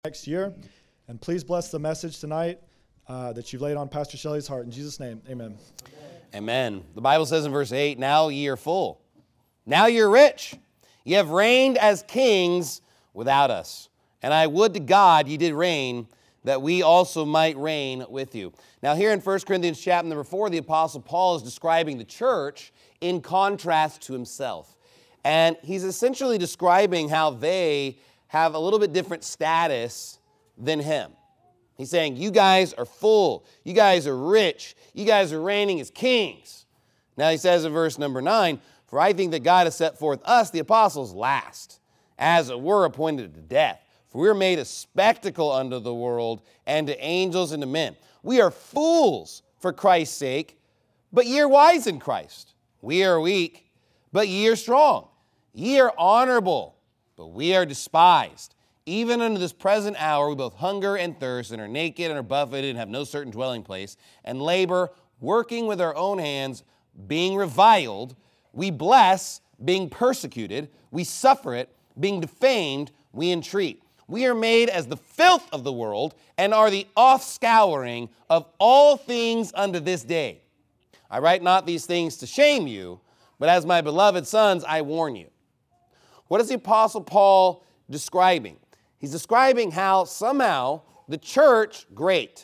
next year. And please bless the message tonight that you've laid on Pastor Shelley's heart. In Jesus' name, amen. Amen. The Bible says in verse 8, now ye are full. Now you're rich. Ye have reigned as kings without us. And I would to God ye did reign, that we also might reign with you. Now here in 1 Corinthians chapter number 4, the Apostle Paul is describing the church in contrast to himself. And he's essentially describing how they have a little bit different status than him. He's saying, you guys are full. You guys are rich. You guys are reigning as kings. Now he says in verse number 9, for I think that God has set forth us, the apostles, last, as it were appointed to death. For we are made a spectacle unto the world, and to angels and to men. We are fools for Christ's sake, but ye are wise in Christ. We are weak, but ye are strong. Ye are honorable, but we are despised. Even unto this present hour we both hunger and thirst, and are naked, and are buffeted, and have no certain dwelling place, and labor, working with our own hands, being reviled. We bless, being persecuted. We suffer it, being defamed, we entreat. We are made as the filth of the world, and are the offscouring of all things unto this day. I write not these things to shame you, but as my beloved sons, I warn you. What is the Apostle Paul describing? He's describing how somehow the church, great,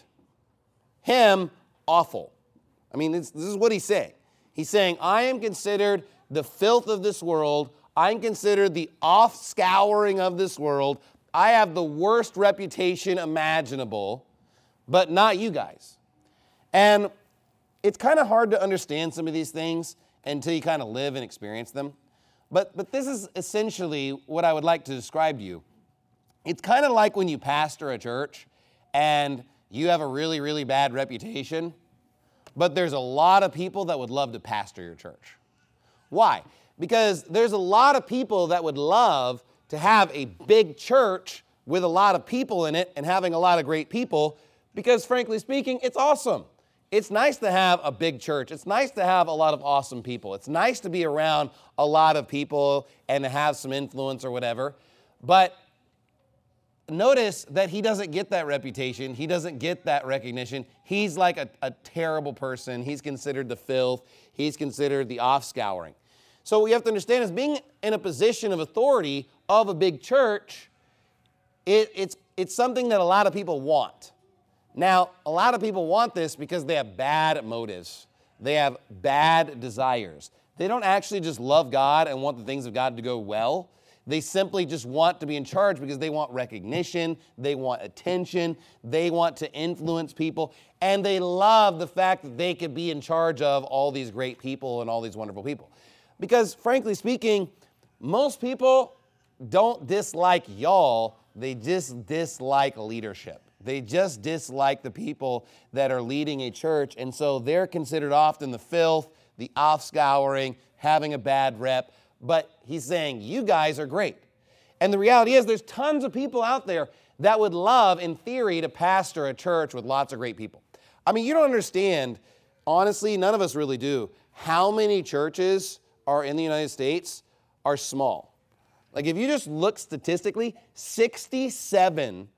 him, awful. I mean, this is what he's saying. He's saying, I am considered the filth of this world. I'm considered the offscouring of this world. I have the worst reputation imaginable, but not you guys. And it's kind of hard to understand some of these things until you kind of live and experience them. But this is essentially what I would like to describe to you. It's kind of like when you pastor a church and you have a really, really bad reputation, but there's a lot of people that would love to pastor your church. Why? Because there's a lot of people that would love to have a big church with a lot of people in it and having a lot of great people because, frankly speaking, it's awesome. It's nice to have a big church. It's nice to have a lot of awesome people. It's nice to be around a lot of people and to have some influence or whatever. But notice that he doesn't get that reputation. He doesn't get that recognition. He's like a terrible person. He's considered the filth. He's considered the offscouring. So what we have to understand is being in a position of authority of a big church, it's something that a lot of people want. Now, a lot of people want this because they have bad motives. They have bad desires. They don't actually just love God and want the things of God to go well. They simply just want to be in charge because they want recognition, they want attention, they want to influence people, and they love the fact that they could be in charge of all these great people and all these wonderful people. Because, frankly speaking, most people don't dislike y'all, they just dislike leadership. They just dislike the people that are leading a church, and so they're considered often the filth, the offscouring, having a bad rep. But he's saying, you guys are great. And the reality is there's tons of people out there that would love, in theory, to pastor a church with lots of great people. I mean, you don't understand, honestly, none of us really do, how many churches are in the United States are small. Like if you just look statistically, 67%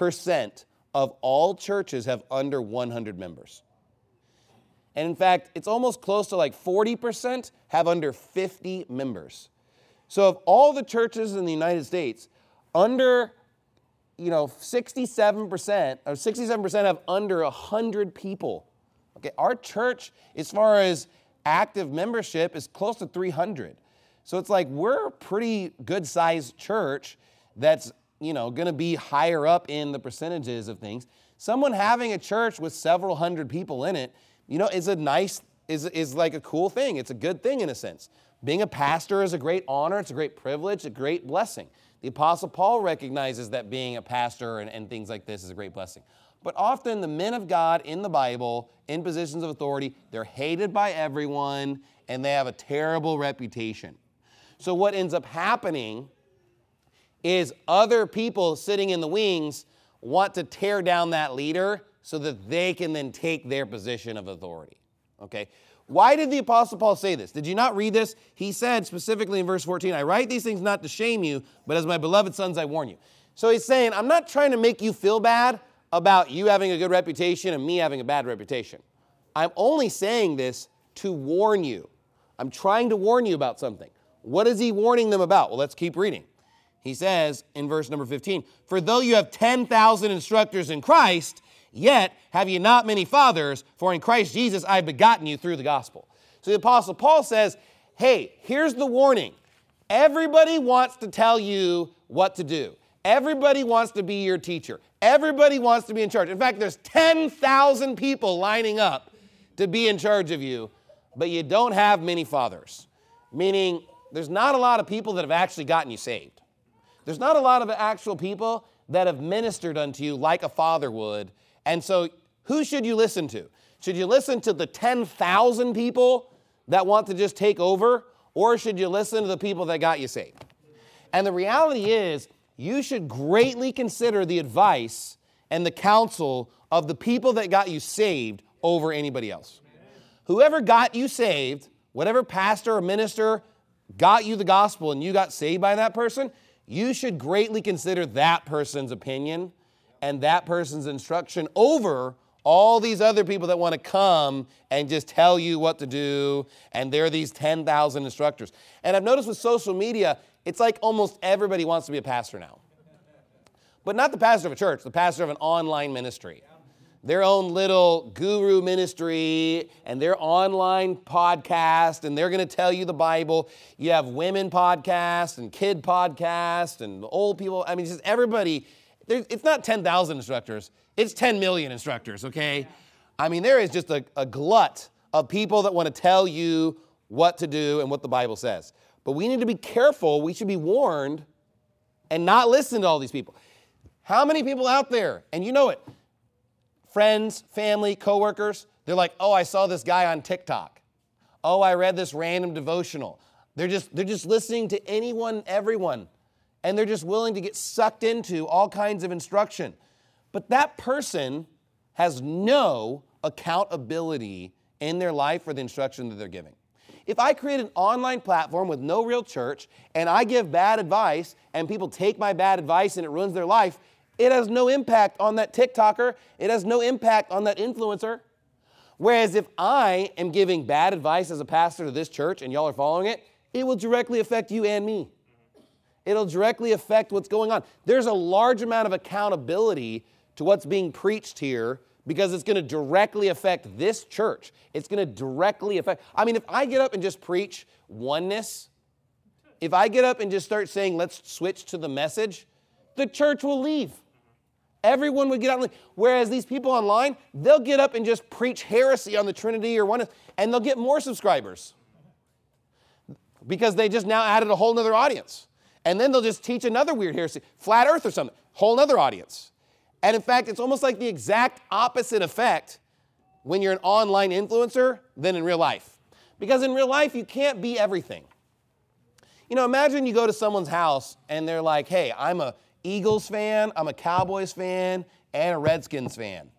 of all churches have under 100 members. And in fact, it's almost close to like 40% have under 50 members. So of all the churches in the United States, under 67% have under 100 people. Okay, our church, as far as active membership, is close to 300. So it's like we're a pretty good sized church that's going to be higher up in the percentages of things. Someone having a church with several hundred people in it, is like a cool thing. It's a good thing in a sense. Being a pastor is a great honor. It's a great privilege, a great blessing. The Apostle Paul recognizes that being a pastor and things like this is a great blessing. But often the men of God in the Bible, in positions of authority, they're hated by everyone and they have a terrible reputation. So what ends up happening is other people sitting in the wings want to tear down that leader so that they can then take their position of authority. Okay? Why did the Apostle Paul say this? Did you not read this? He said specifically in verse 14, I write these things not to shame you, but as my beloved sons I warn you. So he's saying, I'm not trying to make you feel bad about you having a good reputation and me having a bad reputation. I'm only saying this to warn you. I'm trying to warn you about something. What is he warning them about? Well, let's keep reading. He says in verse number 15, for though you have 10,000 instructors in Christ, yet have ye not many fathers, for in Christ Jesus I have begotten you through the gospel. So the Apostle Paul says, hey, here's the warning. Everybody wants to tell you what to do. Everybody wants to be your teacher. Everybody wants to be in charge. In fact, there's 10,000 people lining up to be in charge of you, but you don't have many fathers. Meaning, there's not a lot of people that have actually gotten you saved. There's not a lot of actual people that have ministered unto you like a father would. And so, who should you listen to? Should you listen to the 10,000 people that want to just take over, or should you listen to the people that got you saved? And the reality is, you should greatly consider the advice and the counsel of the people that got you saved over anybody else. Whoever got you saved, whatever pastor or minister got you the gospel and you got saved by that person, you should greatly consider that person's opinion and that person's instruction over all these other people that want to come and just tell you what to do, and they're these 10,000 instructors. And I've noticed with social media, it's like almost everybody wants to be a pastor now. But not the pastor of a church, the pastor of an online ministry. Their own little guru ministry and their online podcast, and they're going to tell you the Bible. You have women podcast and kid podcast and old people. I mean, just everybody. It's not 10,000 instructors. It's 10 million instructors, okay? I mean, there is just a glut of people that want to tell you what to do and what the Bible says. But we need to be careful. We should be warned and not listen to all these people. How many people out there, and you know it, friends, family, coworkers, they're like, oh, I saw this guy on TikTok. Oh, I read this random devotional. They're just listening to anyone, everyone, and they're just willing to get sucked into all kinds of instruction. But that person has no accountability in their life for the instruction that they're giving. If I create an online platform with no real church and I give bad advice and people take my bad advice and it ruins their life, it has no impact on that TikToker. It has no impact on that influencer. Whereas if I am giving bad advice as a pastor to this church and y'all are following it, it will directly affect you and me. It'll directly affect what's going on. There's a large amount of accountability to what's being preached here because it's going to directly affect this church. It's going to directly affect. I mean, if I get up and just preach oneness, if I get up and just start saying, let's switch to the message, the church will leave. Everyone would get out and leave. Whereas these people online, they'll get up and just preach heresy on the Trinity or oneness, and they'll get more subscribers because they just now added a whole nother audience. And then they'll just teach another weird heresy, flat earth or something, whole nother audience. And in fact, it's almost like the exact opposite effect when you're an online influencer than in real life. Because in real life, you can't be everything. You know, imagine you go to someone's house and they're like, hey, I'm a Eagles fan, I'm a Cowboys fan, and a Redskins fan.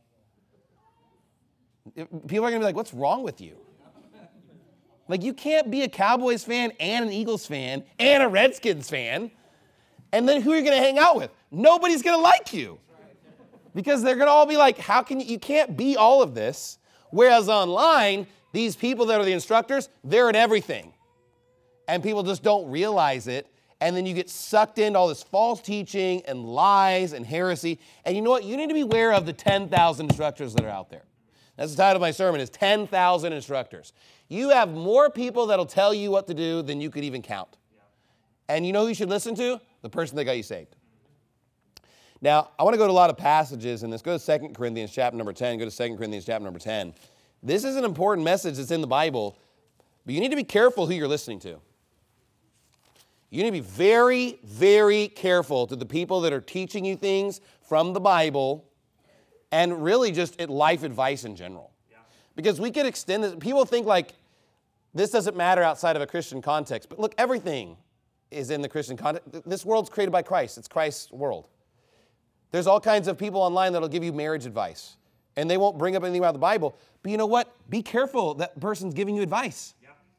People are going to be like, what's wrong with you? Like, you can't be a Cowboys fan and an Eagles fan and a Redskins fan. And then who are you going to hang out with? Nobody's going to like you. Because they're going to all be like, how can you can't be all of this. Whereas online, these people that are the instructors, they're in everything. And people just don't realize it. And then you get sucked into all this false teaching and lies and heresy. And you know what? You need to be aware of the 10,000 instructors that are out there. That's the title of my sermon, is 10,000 instructors. You have more people that'll tell you what to do than you could even count. And you know who you should listen to? The person that got you saved. Now, I want to go to a lot of passages in this. Go to 2 Corinthians chapter number 10. Go to 2 Corinthians chapter number 10. This is an important message that's in the Bible, but you need to be careful who you're listening to. You need to be very, very careful to the people that are teaching you things from the Bible and really just life advice in general. Yeah. Because we could extend this. People think like this doesn't matter outside of a Christian context. But look, everything is in the Christian context. This world's created by Christ. It's Christ's world. There's all kinds of people online that'll give you marriage advice. And they won't bring up anything about the Bible. But you know what? Be careful that person's giving you advice. Yeah.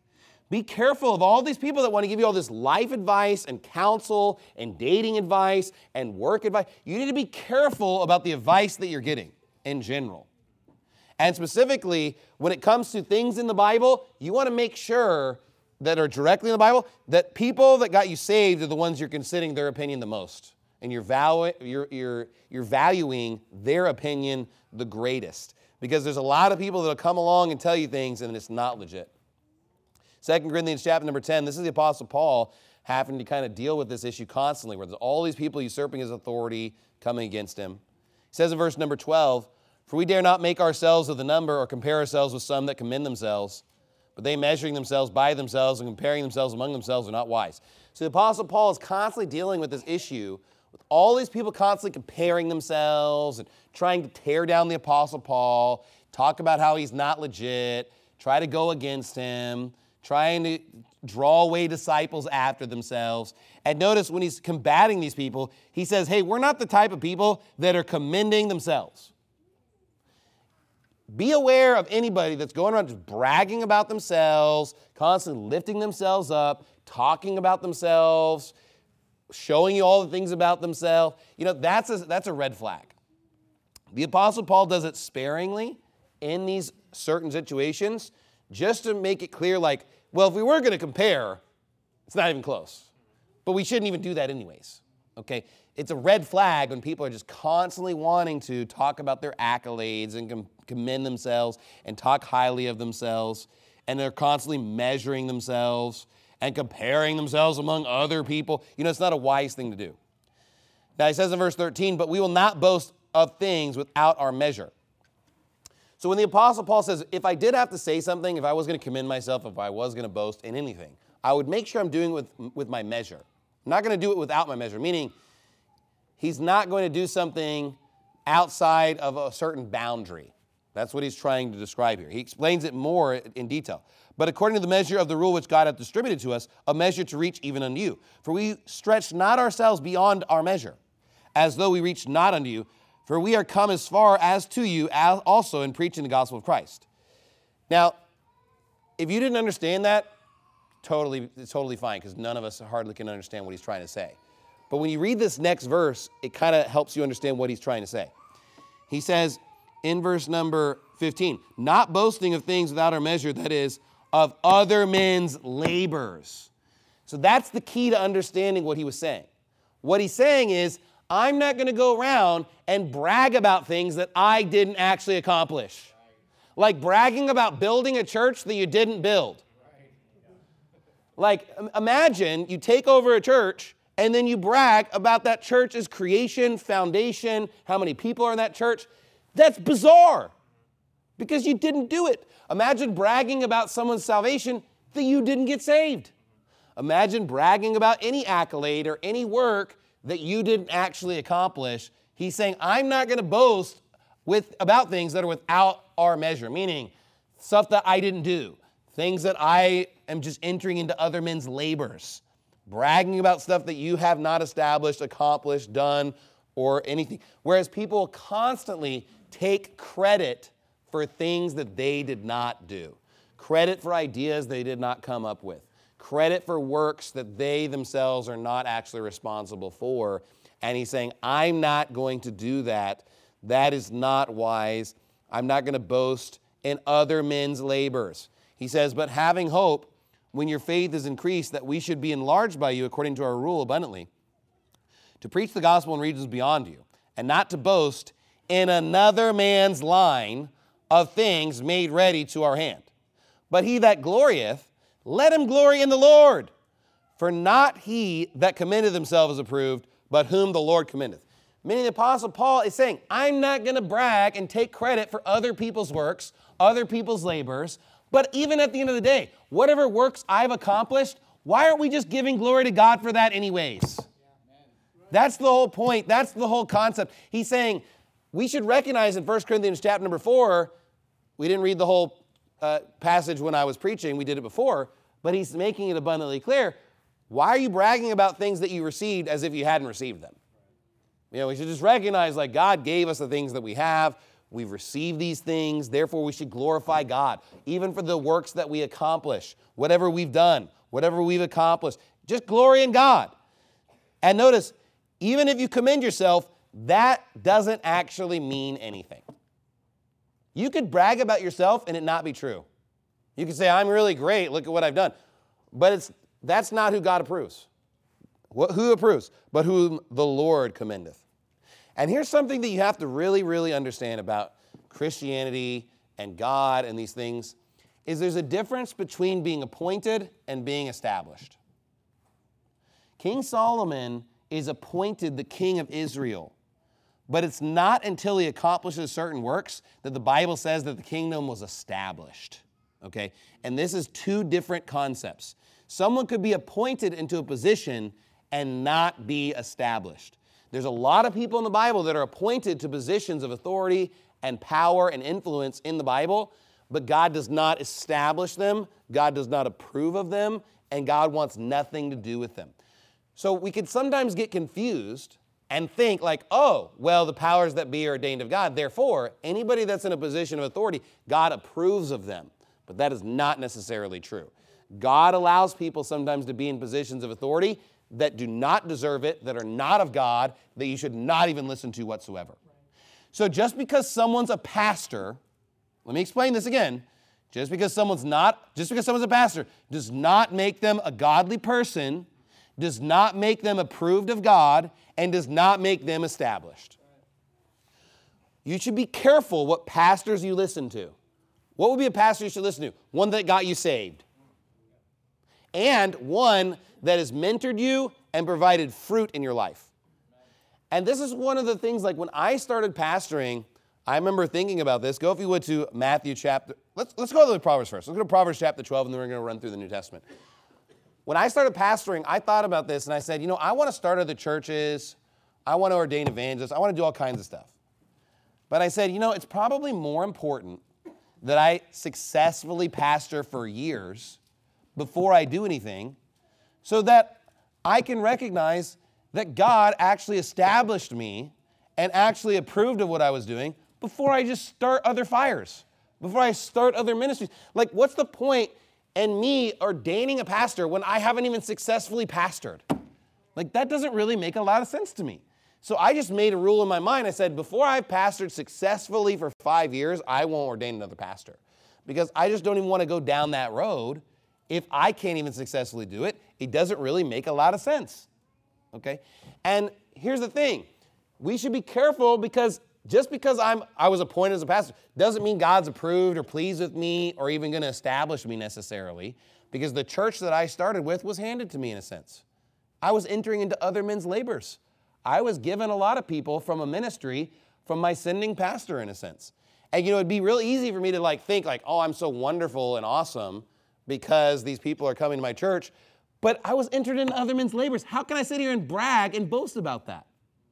Be careful of all these people that want to give you all this life advice and counsel and dating advice and work advice. You need to be careful about the advice that you're getting in general. And specifically, when it comes to things in the Bible, you want to make sure that are directly in the Bible, that people that got you saved are the ones you're considering their opinion the most. And you're valuing their opinion the greatest. Because there's a lot of people that will come along and tell you things and it's not legit. 2 Corinthians chapter number 10, this is the Apostle Paul having to kind of deal with this issue constantly, where there's all these people usurping his authority coming against him. He says in verse number 12, "For we dare not make ourselves of the number or compare ourselves with some that commend themselves, but they measuring themselves by themselves and comparing themselves among themselves are not wise." So the Apostle Paul is constantly dealing with this issue, with all these people constantly comparing themselves and trying to tear down the Apostle Paul, talk about how he's not legit, try to go against him, trying to draw away disciples after themselves. And notice when he's combating these people, he says, hey, we're not the type of people that are commending themselves. Be aware of anybody that's going around just bragging about themselves, constantly lifting themselves up, talking about themselves, showing you all the things about themselves. You know, that's a red flag. The Apostle Paul does it sparingly in these certain situations, just to make it clear, like, well, if we were going to compare, it's not even close. But we shouldn't even do that anyways, okay? It's a red flag when people are just constantly wanting to talk about their accolades and commend themselves and talk highly of themselves, and they're constantly measuring themselves and comparing themselves among other people. You know, it's not a wise thing to do. Now, he says in verse 13, "But we will not boast of things without our measure." So when the Apostle Paul says, if I did have to say something, if I was going to commend myself, if I was going to boast in anything, I would make sure I'm doing it with my measure. I'm not going to do it without my measure, meaning he's not going to do something outside of a certain boundary. That's what he's trying to describe here. He explains it more in detail. "But according to the measure of the rule which God hath distributed to us, a measure to reach even unto you. For we stretch not ourselves beyond our measure, as though we reached not unto you. For we are come as far as to you also in preaching the gospel of Christ." Now, if you didn't understand that, it's totally fine, because none of us hardly can understand what he's trying to say. But when you read this next verse, it kind of helps you understand what he's trying to say. He says in verse number 15, "Not boasting of things without our measure, that is, of other men's labors." So that's the key to understanding what he was saying. What he's saying is, I'm not going to go around and brag about things that I didn't actually accomplish. Like bragging about building a church that you didn't build. Like, imagine you take over a church and then you brag about that church's creation, foundation, how many people are in that church. That's bizarre because you didn't do it. Imagine bragging about someone's salvation that you didn't get saved. Imagine bragging about any accolade or any work that you didn't actually accomplish. He's saying, I'm not going to boast about things that are without our measure, meaning stuff that I didn't do, things that I am just entering into other men's labors, bragging about stuff that you have not established, accomplished, done, or anything. Whereas people constantly take credit for things that they did not do, credit for ideas they did not come up with, credit for works that they themselves are not actually responsible for. And he's saying, I'm not going to do that. That is not wise. I'm not going to boast in other men's labors. He says, but having hope, when your faith is increased, that we should be enlarged by you according to our rule abundantly, to preach the gospel in regions beyond you, and not to boast in another man's line of things made ready to our hand. But he that glorieth, let him glory in the Lord. For not he that commendeth himself is approved, but whom the Lord commendeth. Meaning the Apostle Paul is saying, I'm not going to brag and take credit for other people's works, other people's labors, but even at the end of the day, whatever works I've accomplished, why aren't we just giving glory to God for that anyways? That's the whole point. That's the whole concept. He's saying we should recognize in 1 Corinthians chapter number 4, we didn't read the whole passage when I was preaching. We did it before. But he's making it abundantly clear. Why are you bragging about things that you received as if you hadn't received them? You know, we should just recognize, like, God gave us the things that we have. We've received these things, therefore we should glorify God, even for the works that we accomplish, whatever we've done, whatever we've accomplished. Just glory in God. And notice, even if you commend yourself, that doesn't actually mean anything. You could brag about yourself and it not be true. You could say, I'm really great, look at what I've done. But that's not who God approves. Who approves? But whom the Lord commendeth. And here's something that you have to really, really understand about Christianity and God and these things, is there's a difference between being appointed and being established. King Solomon is appointed the king of Israel, but it's not until he accomplishes certain works that the Bible says that the kingdom was established, okay? And this is two different concepts. Someone could be appointed into a position and not be established. There's a lot of people in the Bible that are appointed to positions of authority and power and influence in the Bible, but God does not establish them, God does not approve of them, and God wants nothing to do with them. So we could sometimes get confused and think like, oh, well, the powers that be are ordained of God, therefore, anybody that's in a position of authority, God approves of them. But that is not necessarily true. God allows people sometimes to be in positions of authority that do not deserve it, that are not of God, that you should not even listen to whatsoever. So just because someone's a pastor, let me explain this again. Just because someone's a pastor does not make them a godly person, does not make them approved of God, and does not make them established. You should be careful what pastors you listen to. What would be a pastor you should listen to? One that got you saved. And one that has mentored you and provided fruit in your life. And this is one of the things, like when I started pastoring, I remember thinking about this. Go, if you would, to Matthew chapter, let's go to the Proverbs first. Let's go to Proverbs chapter 12, and then we're going to run through the New Testament. When I started pastoring, I thought about this, and I said, I want to start other churches. I want to ordain evangelists. I want to do all kinds of stuff. But I said, it's probably more important that I successfully pastor for years before I do anything, so that I can recognize that God actually established me and actually approved of what I was doing before I just start other fires, before I start other ministries. Like, what's the point in me ordaining a pastor when I haven't even successfully pastored? Like, that doesn't really make a lot of sense to me. So I just made a rule in my mind. I said, before I've pastored successfully for 5 years, I won't ordain another pastor, because I just don't even want to go down that road. If I can't even successfully do it, it doesn't really make a lot of sense, okay? And here's the thing. We should be careful, because just because I was appointed as a pastor doesn't mean God's approved or pleased with me or even going to establish me necessarily, because the church that I started with was handed to me in a sense. I was entering into other men's labors. I was given a lot of people from a ministry from my sending pastor in a sense. And it'd be real easy for me to think oh, I'm so wonderful and awesome because these people are coming to my church, but I was entered into other men's labors. How can I sit here and brag and boast about that?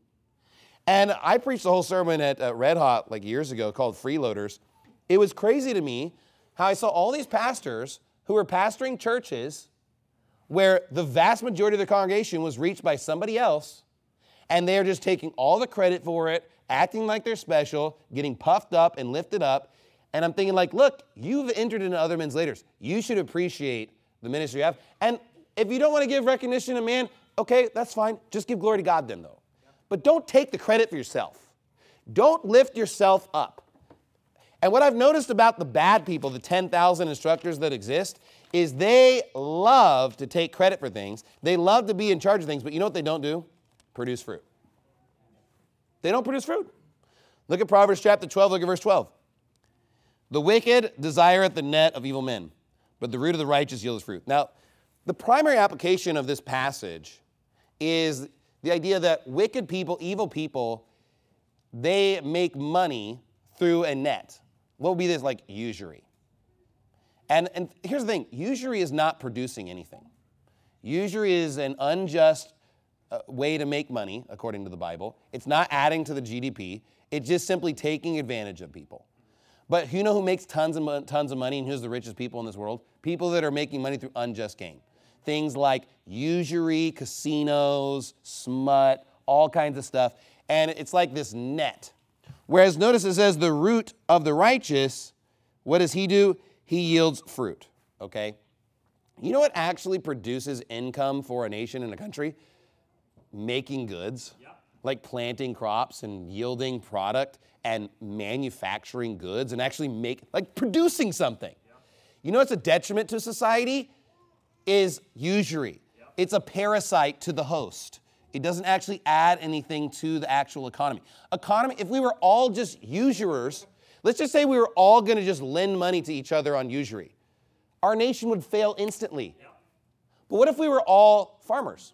And I preached the whole sermon at Red Hot years ago called Freeloaders. It was crazy to me how I saw all these pastors who were pastoring churches where the vast majority of their congregation was reached by somebody else, and they're just taking all the credit for it, acting like they're special, getting puffed up and lifted up. And I'm thinking look, you've entered into other men's labors. You should appreciate the ministry you have. And if you don't want to give recognition to man, okay, that's fine. Just give glory to God then, though. But don't take the credit for yourself. Don't lift yourself up. And what I've noticed about the bad people, the 10,000 instructors that exist, is they love to take credit for things. They love to be in charge of things, but you know what they don't do? Produce fruit. They don't produce fruit. Look at Proverbs chapter 12, look at verse 12. The wicked desireth the net of evil men, but the root of the righteous yields fruit. Now, the primary application of this passage is the idea that wicked people, evil people, they make money through a net. What would be this? Usury. And here's the thing. Usury is not producing anything. Usury is an unjust way to make money, according to the Bible. It's not adding to the GDP. It's just simply taking advantage of people. But you know who makes tons of money and who's the richest people in this world? People that are making money through unjust gain. Things like usury, casinos, smut, all kinds of stuff. And it's like this net. Whereas notice it says the root of the righteous, what does he do? He yields fruit, okay? You know what actually produces income for a nation and a country? Making goods, like planting crops and yielding product and manufacturing goods and actually producing something. You know what's a detriment to society? Is usury. It's a parasite to the host. It doesn't actually add anything to the actual economy. If we were all just usurers, let's just say we were all going to just lend money to each other on usury. Our nation would fail instantly. But what if we were all farmers?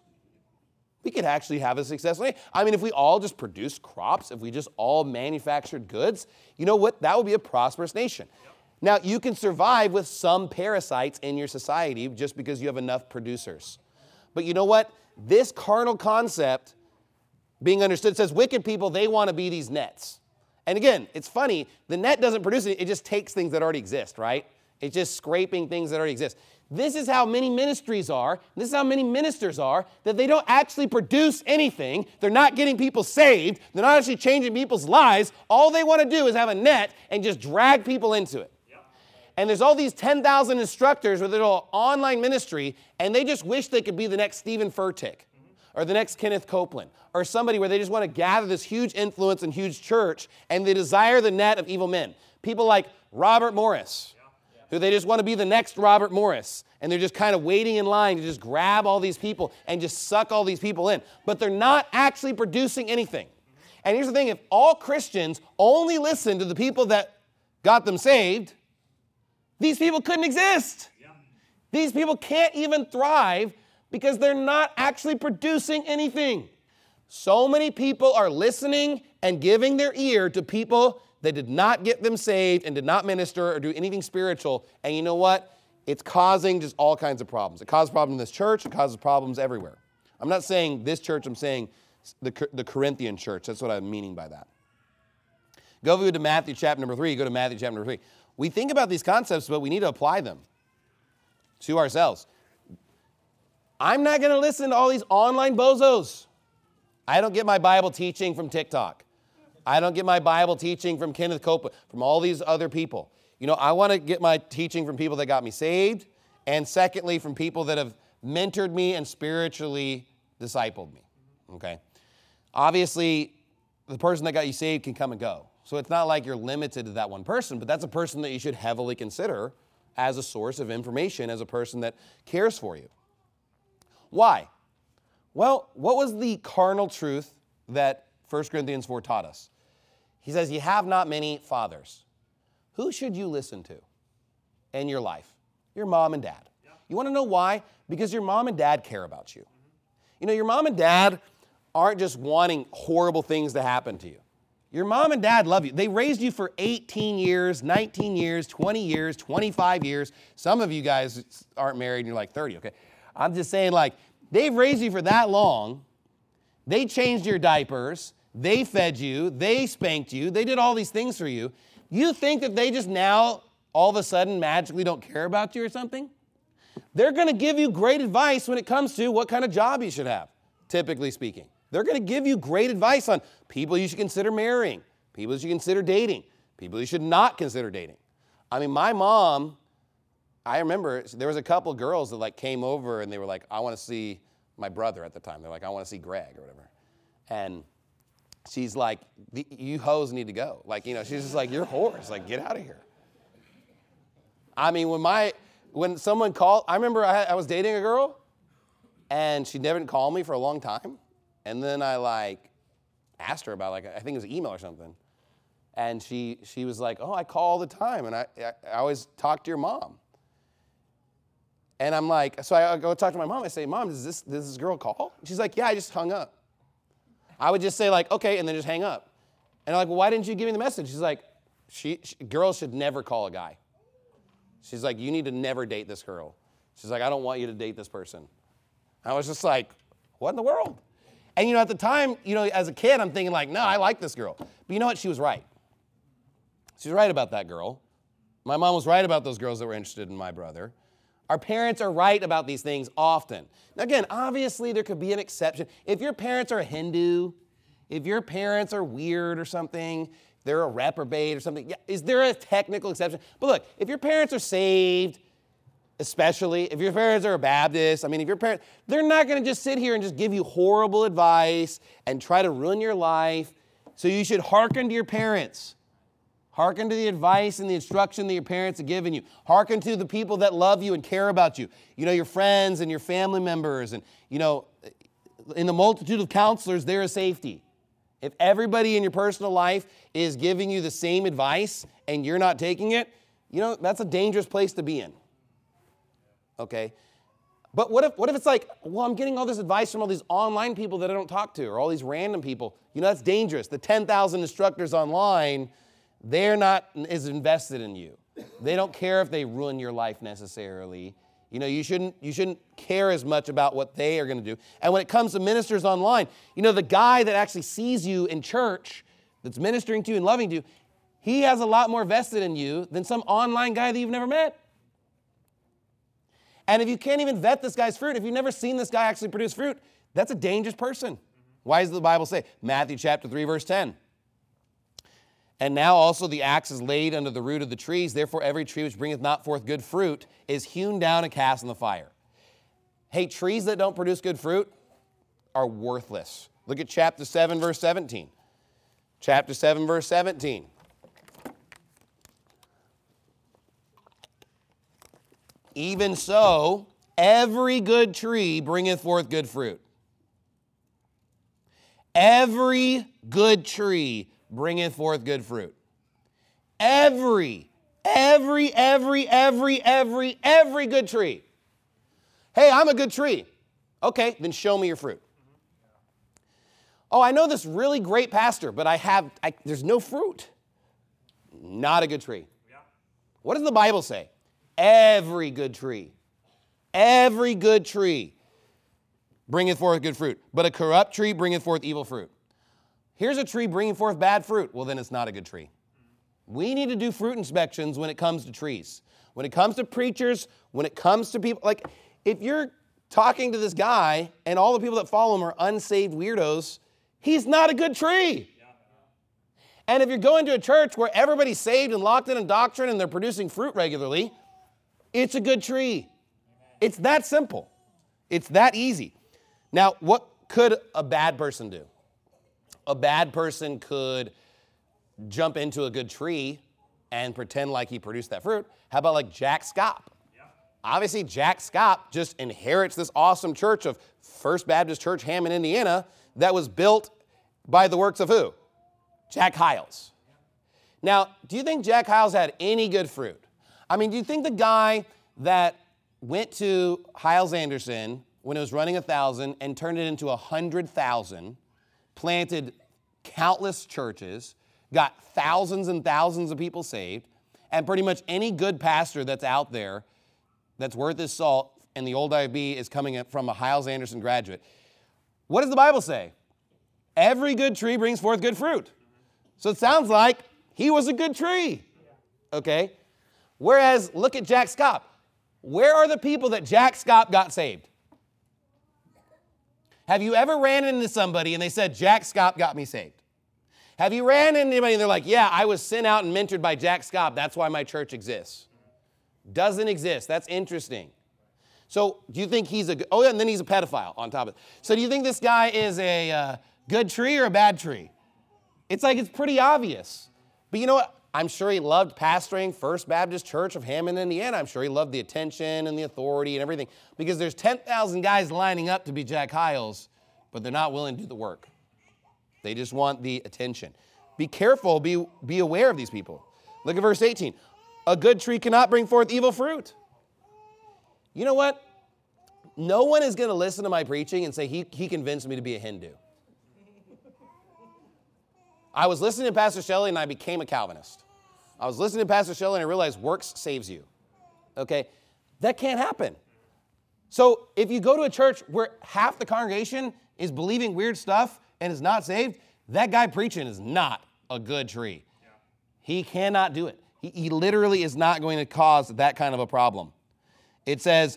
We could actually have a successful nation. I mean, if we all just produced crops, if we just all manufactured goods, you know what? That would be a prosperous nation. Now, you can survive with some parasites in your society just because you have enough producers. But you know what? This carnal concept being understood says wicked people, they want to be these nets. And again, it's funny, the net doesn't produce it, it just takes things that already exist, right? It's just scraping things that already exist. This is how many ministries are, this is how many ministers are, that they don't actually produce anything. They're not getting people saved. They're not actually changing people's lives. All they want to do is have a net and just drag people into it. And there's all these 10,000 instructors with their little online ministry, and they just wish they could be the next Stephen Furtick or the next Kenneth Copeland or somebody where they just want to gather this huge influence and huge church, and they desire the net of evil men. People like Robert Morris, who they just want to be the next Robert Morris, and they're just kind of waiting in line to just grab all these people and just suck all these people in. But they're not actually producing anything. And here's the thing, if all Christians only listen to the people that got them saved, these people couldn't exist. These people can't even thrive because they're not actually producing anything. So many people are listening and giving their ear to people that did not get them saved and did not minister or do anything spiritual. And you know what? It's causing just all kinds of problems. It causes problems in this church. It causes problems everywhere. I'm not saying this church. I'm saying the Corinthian church. That's what I'm meaning by that. Go to Matthew chapter number 3. Go to Matthew chapter number 3. We think about these concepts, but we need to apply them to ourselves. I'm not going to listen to all these online bozos. I don't get my Bible teaching from TikTok. I don't get my Bible teaching from Kenneth Copeland, from all these other people. You know, I want to get my teaching from people that got me saved, and secondly, from people that have mentored me and spiritually discipled me, okay? Obviously, the person that got you saved can come and go. So it's not like you're limited to that one person, but that's a person that you should heavily consider as a source of information, as a person that cares for you. Why? Well, what was the carnal truth that 1 Corinthians 4 taught us? He says, you have not many fathers. Who should you listen to in your life? Your mom and dad. You want to know why? Because your mom and dad care about you. You know, your mom and dad aren't just wanting horrible things to happen to you. Your mom and dad love you. They raised you for 18 years, 19 years, 20 years, 25 years. Some of you guys aren't married and you're like 30, okay? I'm just saying, like, they've raised you for that long. They changed your diapers. They fed you. They spanked you. They did all these things for you. You think that they just now, all of a sudden, magically don't care about you or something? They're going to give you great advice when it comes to what kind of job you should have, typically speaking. They're going to give you great advice on people you should consider marrying, people you should consider dating, people you should not consider dating. I mean, my mom, I remember there was a couple of girls that like came over and they were like, I want to see my brother at the time. They're like, I want to see Greg or whatever. And she's like, you hoes need to go. Like, you know, she's just like, you're whores. Like, get out of here. I mean, when someone called, I remember I was dating a girl and she never called me for a long time. And then I like asked her about like, I think it was an email or something. And she was like, oh, I call all the time. And I always talk to your mom. And I'm like, so I go talk to my mom. I say, Mom, does this girl call? She's like, yeah, I just hung up. I would just say like, okay, and then just hang up. And I'm like, well, why didn't you give me the message? She's like, girls should never call a guy. She's like, you need to never date this girl. She's like, I don't want you to date this person. I was just like, what in the world? And, you know, at the time, you know, as a kid, I'm thinking like, no, I like this girl. But you know what? She was right. She was right about that girl. My mom was right about those girls that were interested in my brother. Our parents are right about these things often. Now, again, obviously, there could be an exception. If your parents are Hindu, If your parents are weird or something, they're a reprobate or something, yeah, is there a technical exception? But look, if your parents are saved, especially if your parents are a Baptist, I mean, if your parents, they're not going to just sit here and just give you horrible advice and try to ruin your life. So you should hearken to your parents. Hearken to the advice and the instruction that your parents have given you. Hearken to the people that love you and care about you. You know, your friends and your family members. And, you know, in the multitude of counselors, there is safety. If everybody in your personal life is giving you the same advice and you're not taking it, you know, that's a dangerous place to be in. Okay? But what if it's like, well, I'm getting all this advice from all these online people that I don't talk to, or all these random people. You know, that's dangerous. The 10,000 instructors online, they're not as invested in you. They don't care if they ruin your life necessarily. You know, you shouldn't care as much about what they are going to do. And when it comes to ministers online, you know, the guy that actually sees you in church, that's ministering to you and loving you, he has a lot more vested in you than some online guy that you've never met. And if you can't even vet this guy's fruit, if you've never seen this guy actually produce fruit, that's a dangerous person. Why does the Bible say? Matthew chapter 3, verse 10. And now also the axe is laid under the root of the trees. Therefore every tree which bringeth not forth good fruit is hewn down and cast in the fire. Hey, trees that don't produce good fruit are worthless. Look at chapter 7, verse 17. Chapter 7, verse 17. Even so, every good tree bringeth forth good fruit. Every good tree bringeth forth good fruit. Every good tree. Hey, I'm a good tree. Okay, then show me your fruit. Oh, I know this really great pastor, but there's no fruit. Not a good tree. What does the Bible say? Every good tree bringeth forth good fruit, but a corrupt tree bringeth forth evil fruit. Here's a tree bringing forth bad fruit. Well, then it's not a good tree. We need to do fruit inspections when it comes to trees. When it comes to preachers, when it comes to people, like if you're talking to this guy and all the people that follow him are unsaved weirdos, he's not a good tree. And if you're going to a church where everybody's saved and locked in doctrine and they're producing fruit regularly, it's a good tree. It's that simple. It's that easy. Now, what could a bad person do? A bad person could jump into a good tree and pretend like he produced that fruit. How about like Jack Scott? Yeah. Obviously, Jack Scott just inherits this awesome church of First Baptist Church, Hammond, Indiana, that was built by the works of who? Jack Hyles. Now, do you think Jack Hyles had any good fruit? I mean, do you think the guy that went to Hyles-Anderson when it was running 1,000 and turned it into 100,000, planted countless churches, got thousands and thousands of people saved, and pretty much any good pastor that's out there that's worth his salt and the old IB is coming from a Hyles-Anderson graduate? What does the Bible say? Every good tree brings forth good fruit. So it sounds like he was a good tree, okay? Whereas, look at Jack Scott. Where are the people that Jack Scott got saved? Have you ever ran into somebody and they said, Jack Scott got me saved? Have you ran into anybody and they're like, yeah, I was sent out and mentored by Jack Scott. That's why my church exists. Doesn't exist. That's interesting. So do you think he's oh yeah, and then he's a pedophile on top of it. So do you think this guy is a good tree or a bad tree? It's like it's pretty obvious. But you know what? I'm sure he loved pastoring First Baptist Church of Hammond, Indiana. I'm sure he loved the attention and the authority and everything because there's 10,000 guys lining up to be Jack Hyles, but they're not willing to do the work. They just want the attention. Be careful, be aware of these people. Look at verse 18. A good tree cannot bring forth evil fruit. You know what? No one is going to listen to my preaching and say, he convinced me to be a Hindu. I was listening to Pastor Shelley and I became a Calvinist. I was listening to Pastor Shelley and I realized works saves you. Okay? That can't happen. So if you go to a church where half the congregation is believing weird stuff and is not saved, that guy preaching is not a good tree. Yeah. He cannot do it. He literally is not going to cause that kind of a problem. It says,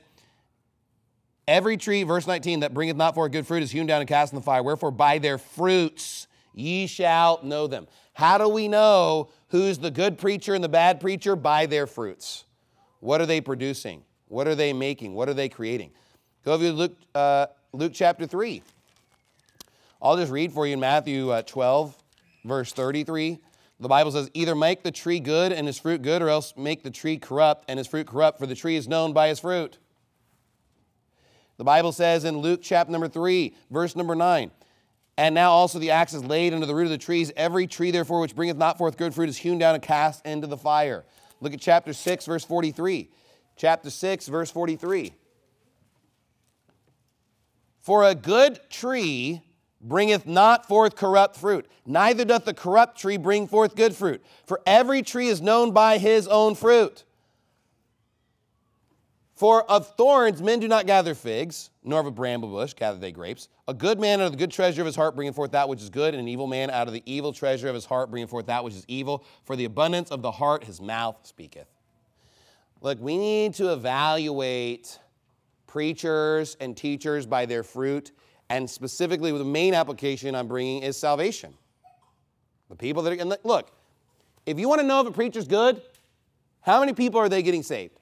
every tree, verse 19, that bringeth not forth good fruit is hewn down and cast in the fire. Wherefore by their fruits Ye shall know them. How do we know who's the good preacher and the bad preacher? By their fruits. What are they producing? What are they making? What are they creating? Go over to Luke chapter 3. I'll just read for you in Matthew 12, verse 33. The Bible says, either make the tree good and his fruit good, or else make the tree corrupt and his fruit corrupt, for the tree is known by his fruit. The Bible says in Luke chapter number 3, verse number 9, and now also the axe is laid under the root of the trees. Every tree, therefore, which bringeth not forth good fruit is hewn down and cast into the fire. Look at chapter 6, verse 43. Chapter 6, verse 43. For a good tree bringeth not forth corrupt fruit, neither doth the corrupt tree bring forth good fruit. For every tree is known by his own fruit. For of thorns men do not gather figs, nor of a bramble bush gather they grapes. A good man out of the good treasure of his heart bringeth forth that which is good, and an evil man out of the evil treasure of his heart bringeth forth that which is evil. For the abundance of the heart his mouth speaketh. Look, we need to evaluate preachers and teachers by their fruit, and specifically the main application I'm bringing is salvation. The people that are, and look, if you want to know if a preacher's good, how many people are they getting saved?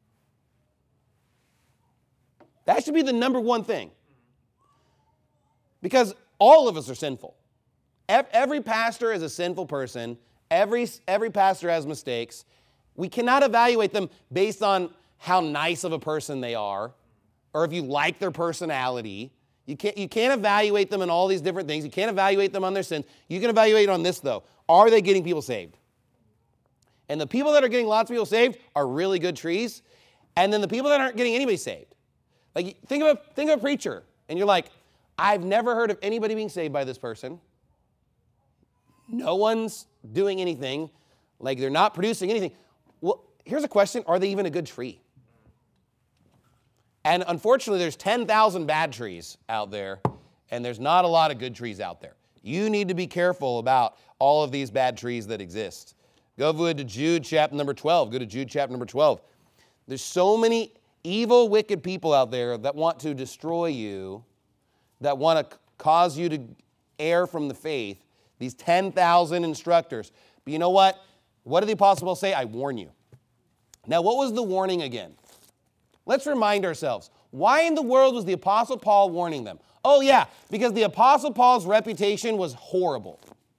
That should be the number one thing. Because all of us are sinful. Every pastor is a sinful person. Every pastor has mistakes. We cannot evaluate them based on how nice of a person they are, or if you like their personality. You can't evaluate them in all these different things. You can't evaluate them on their sins. You can evaluate on this, though. Are they getting people saved? And the people that are getting lots of people saved are really good trees. And then the people that aren't getting anybody saved. Like, think of a preacher, and you're like, I've never heard of anybody being saved by this person. No one's doing anything. Like, they're not producing anything. Well, here's a question. Are they even a good tree? And unfortunately, there's 10,000 bad trees out there, and there's not a lot of good trees out there. You need to be careful about all of these bad trees that exist. Go to Jude chapter number 12. Go to Jude chapter number 12. There's so many evil, wicked people out there that want to destroy you, that want to cause you to err from the faith, these 10,000 instructors. But you know what? What did the Apostle Paul say? I warn you. Now, what was the warning again? Let's remind ourselves. Why in the world was the Apostle Paul warning them? Oh, yeah, because the Apostle Paul's reputation was horrible.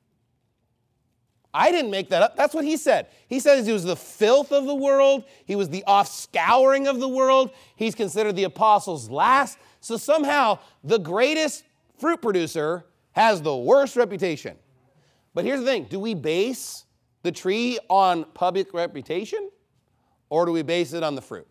I didn't make that up. That's what he said. He said he was the filth of the world. He was the offscouring of the world. He's considered the apostles last. So somehow the greatest fruit producer has the worst reputation. But here's the thing. Do we base the tree on public reputation, or do we base it on the fruit?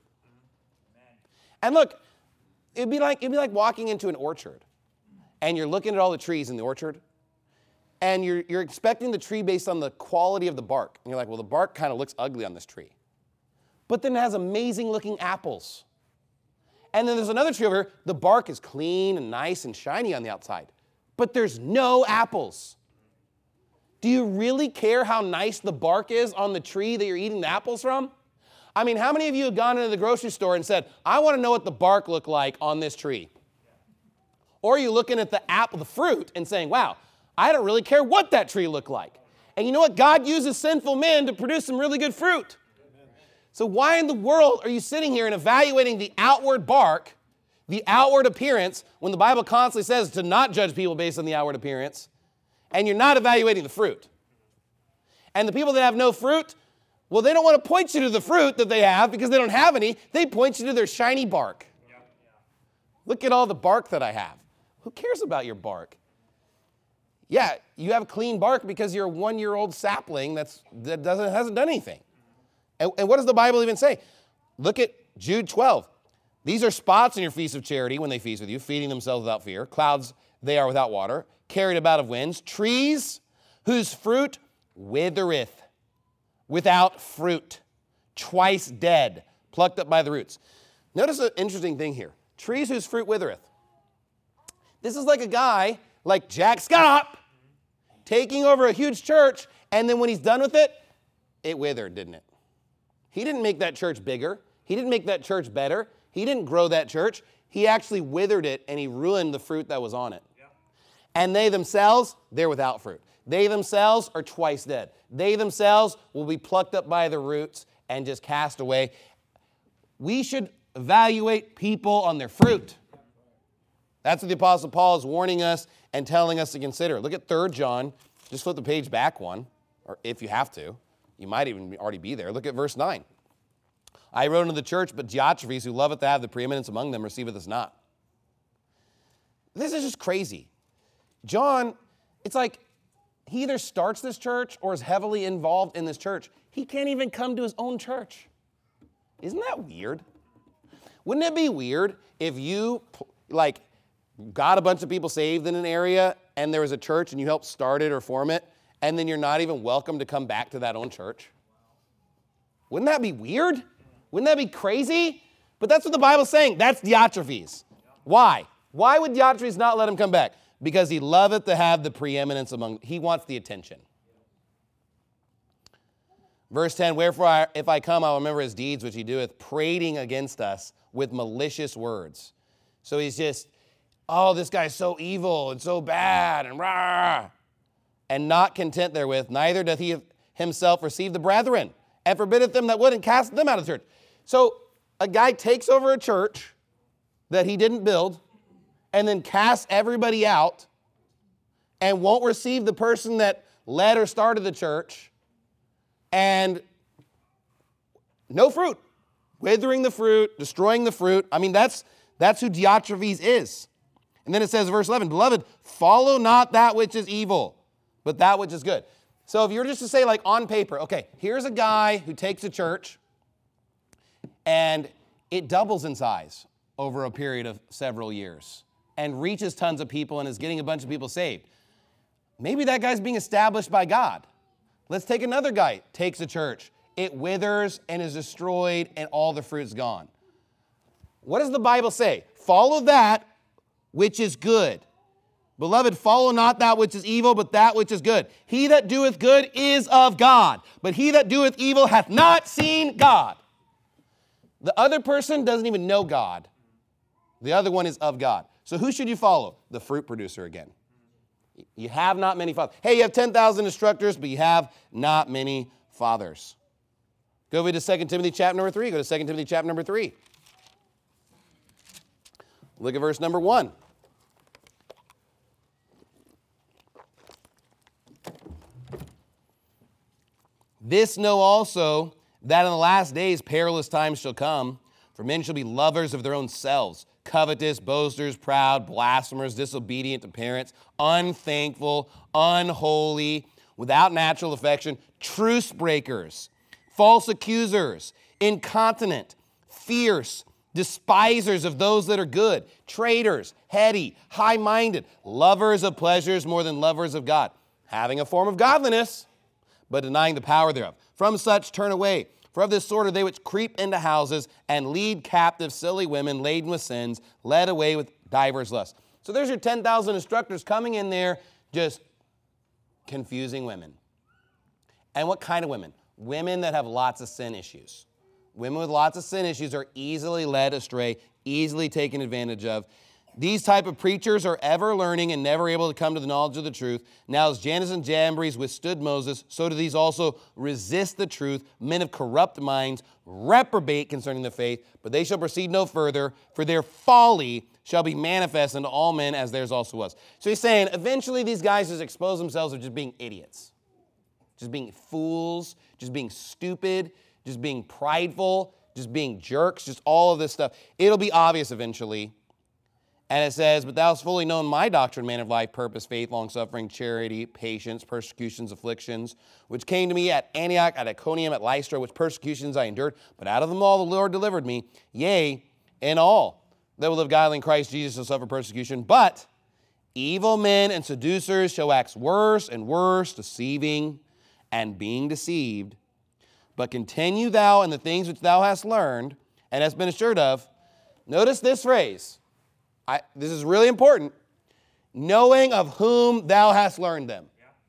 And look, it'd be like walking into an orchard, and you're looking at all the trees in the orchard, and you're expecting the tree based on the quality of the bark. And you're like, well, the bark kind of looks ugly on this tree. But then it has amazing looking apples. And then there's another tree over here. The bark is clean and nice and shiny on the outside. But there's no apples. Do you really care how nice the bark is on the tree that you're eating the apples from? I mean, how many of you have gone into the grocery store and said, I want to know what the bark looked like on this tree? Or are you looking at the apple, the fruit, and saying, wow, I don't really care what that tree looked like. And you know what? God uses sinful men to produce some really good fruit. So why in the world are you sitting here and evaluating the outward bark, the outward appearance, when the Bible constantly says to not judge people based on the outward appearance, and you're not evaluating the fruit? And the people that have no fruit, well, they don't want to point you to the fruit that they have because they don't have any. They point you to their shiny bark. Look at all the bark that I have. Who cares about your bark? Yeah, you have clean bark because you're a 1-year-old sapling that hasn't done anything. And what does the Bible even say? Look at Jude 12. These are spots in your feast of charity when they feast with you, feeding themselves without fear. Clouds they are without water, carried about of winds. Trees whose fruit withereth, without fruit, twice dead, plucked up by the roots. Notice an interesting thing here. Trees whose fruit withereth. This is like a guy like Jack Scott taking over a huge church, and then when he's done with it, it withered, didn't it? He didn't make that church bigger. He didn't make that church better. He didn't grow that church. He actually withered it, and he ruined the fruit that was on it. Yeah. And they themselves, they're without fruit. They themselves are twice dead. They themselves will be plucked up by the roots and just cast away. We should evaluate people on their fruit. That's what the Apostle Paul is warning us and telling us to consider. Look at 3 John. Just flip the page back one, or if you have to. You might even already be there. Look at verse 9. I wrote unto the church, but Diotrephes, who loveth to have the preeminence among them, receiveth us not. This is just crazy. John, it's like he either starts this church or is heavily involved in this church. He can't even come to his own church. Isn't that weird? Wouldn't it be weird if you, got a bunch of people saved in an area and there was a church and you helped start it or form it, and then you're not even welcome to come back to that own church? Wouldn't that be weird? Wouldn't that be crazy? But that's what the Bible's saying. That's Diotrephes. Why? Why would Diotrephes not let him come back? Because he loveth to have the preeminence among, he wants the attention. Verse 10, wherefore if I come, I will remember his deeds which he doeth, prating against us with malicious words. So he's just, oh, this guy's so evil and so bad and rah. And not content therewith, neither doth he himself receive the brethren, and forbiddeth them that would, and cast them out of the church. So a guy takes over a church that he didn't build, and then casts everybody out, and won't receive the person that led or started the church, and no fruit. Withering the fruit, destroying the fruit. I mean, that's who Diotrephes is. And then it says, verse 11, beloved, follow not that which is evil, but that which is good. So if you were just to say, like, on paper, okay, here's a guy who takes a church, and it doubles in size over a period of several years, and reaches tons of people and is getting a bunch of people saved. Maybe that guy's being established by God. Let's take another guy, takes a church. It withers and is destroyed and all the fruit's gone. What does the Bible say? Follow that which is good. Beloved, follow not that which is evil, but that which is good. He that doeth good is of God, but he that doeth evil hath not seen God. The other person doesn't even know God. The other one is of God. So who should you follow? The fruit producer again. You have not many fathers. Hey, you have 10,000 instructors, but you have not many fathers. Go over to 2 Timothy chapter number 3. Go to 2 Timothy chapter number 3. Look at verse number 1. This know also, that in the last days perilous times shall come, for men shall be lovers of their own selves, covetous, boasters, proud, blasphemers, disobedient to parents, unthankful, unholy, without natural affection, truce breakers, false accusers, incontinent, fierce, despisers of those that are good, traitors, heady, high-minded, lovers of pleasures more than lovers of God, having a form of godliness, but denying the power thereof. From such turn away. For of this sort are they which creep into houses and lead captive silly women laden with sins, led away with divers lusts. So there's your 10,000 instructors coming in there just confusing women. And what kind of women? Women that have lots of sin issues. Women with lots of sin issues are easily led astray, easily taken advantage of. These type of preachers are ever learning and never able to come to the knowledge of the truth. Now as Jannes and Jambres withstood Moses, so do these also resist the truth. Men of corrupt minds reprobate concerning the faith, but they shall proceed no further, for their folly shall be manifest unto all men, as theirs also was. So he's saying eventually these guys just expose themselves as just being idiots, just being fools, just being stupid, just being prideful, just being jerks, just all of this stuff. It'll be obvious eventually. And it says, but thou hast fully known my doctrine, man of life, purpose, faith, long-suffering, charity, patience, persecutions, afflictions, which came to me at Antioch, at Iconium, at Lystra, which persecutions I endured. But out of them all the Lord delivered me. Yea, in all that will live godly in Christ Jesus shall suffer persecution. But evil men and seducers shall wax worse and worse, deceiving and being deceived. But continue thou in the things which thou hast learned and hast been assured of. Notice this phrase. This is really important. Knowing of whom thou hast learned them.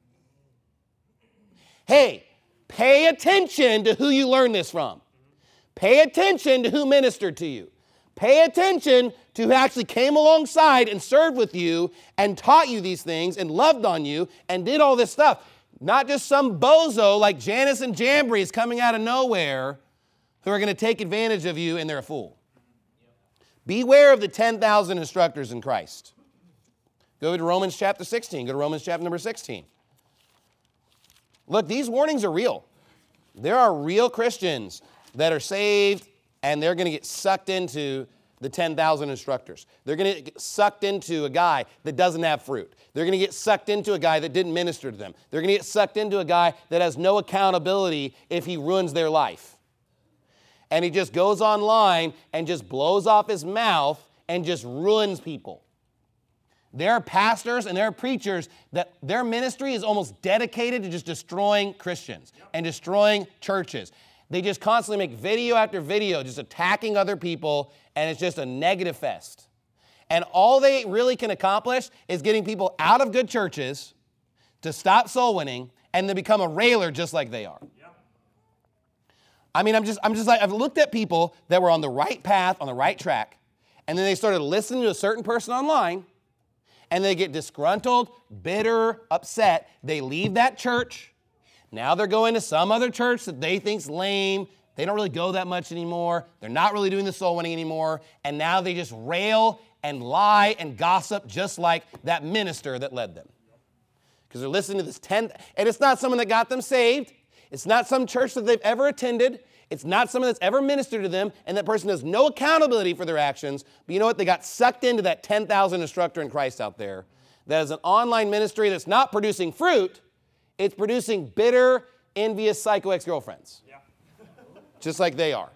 Hey, pay attention to who you learned this from. Pay attention to who ministered to you. Pay attention to who actually came alongside and served with you and taught you these things and loved on you and did all this stuff. Not just some bozo like Janus and Jambres coming out of nowhere who are going to take advantage of you and they're a fool. Beware of the 10,000 instructors in Christ. Go to Romans chapter 16. Go to Romans chapter number 16. Look, these warnings are real. There are real Christians that are saved and they're going to get sucked into the 10,000 instructors. They're going to get sucked into a guy that doesn't have fruit. They're going to get sucked into a guy that didn't minister to them. They're going to get sucked into a guy that has no accountability if he ruins their life. And he just goes online and just blows off his mouth and just ruins people. There are pastors and there are preachers that their ministry is almost dedicated to just destroying Christians and destroying churches. They just constantly make video after video just attacking other people, and it's just a negative fest. And all they really can accomplish is getting people out of good churches to stop soul winning and to become a railer just like they are. I mean, I'm just like, I've looked at people that were on the right path, on the right track, and then they started listening to a certain person online, and they get disgruntled, bitter, upset. They leave that church. Now they're going to some other church that they think's lame. They don't really go that much anymore. They're not really doing the soul winning anymore. And now they just rail and lie and gossip just like that minister that led them. Because they're listening to this and it's not someone that got them saved. It's not some church that they've ever attended. It's not someone that's ever ministered to them, and that person has no accountability for their actions. But you know what? They got sucked into that 10,000 instructor in Christ out there that is an online ministry that's not producing fruit. It's producing bitter, envious, psycho ex-girlfriends. Yeah. Just like they are.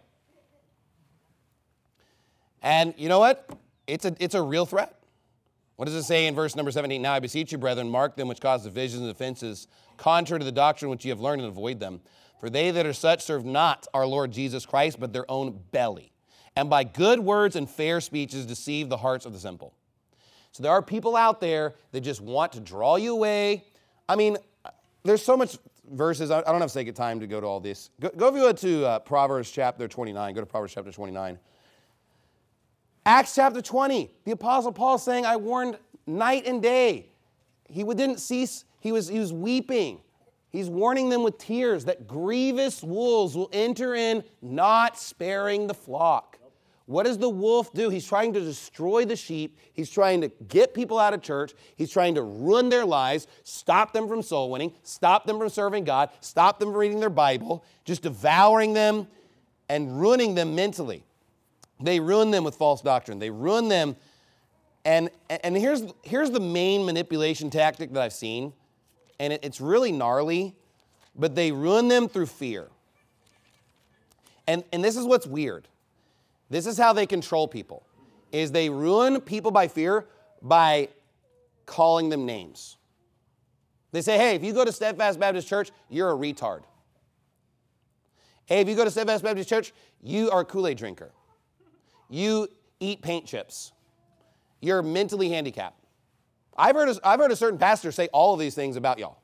And you know what? It's a real threat. What does it say in verse number 17? Now I beseech you, brethren, mark them which cause divisions and offenses, contrary to the doctrine which ye have learned, and avoid them. For they that are such serve not our Lord Jesus Christ, but their own belly, and by good words and fair speeches deceive the hearts of the simple. So there are people out there that just want to draw you away. I mean, there's so much verses. I don't have to take time to go to all this. Go if you would to Proverbs chapter 29. Go to Proverbs chapter 29. Acts chapter 20. The Apostle Paul saying, I warned night and day. He didn't cease. He was weeping. He's warning them with tears that grievous wolves will enter in, not sparing the flock. What does the wolf do? He's trying to destroy the sheep. He's trying to get people out of church. He's trying to ruin their lives, stop them from soul winning, stop them from serving God, stop them from reading their Bible, just devouring them and ruining them mentally. They ruin them with false doctrine. They ruin them. And here's the main manipulation tactic that I've seen. And it's really gnarly, but they ruin them through fear. And this is what's weird. This is how they control people, is they ruin people by fear by calling them names. They say, hey, if you go to Steadfast Baptist Church, you're a retard. Hey, if you go to Steadfast Baptist Church, you are a Kool-Aid drinker. You eat paint chips. You're mentally handicapped. I've heard a certain pastor say all of these things about y'all.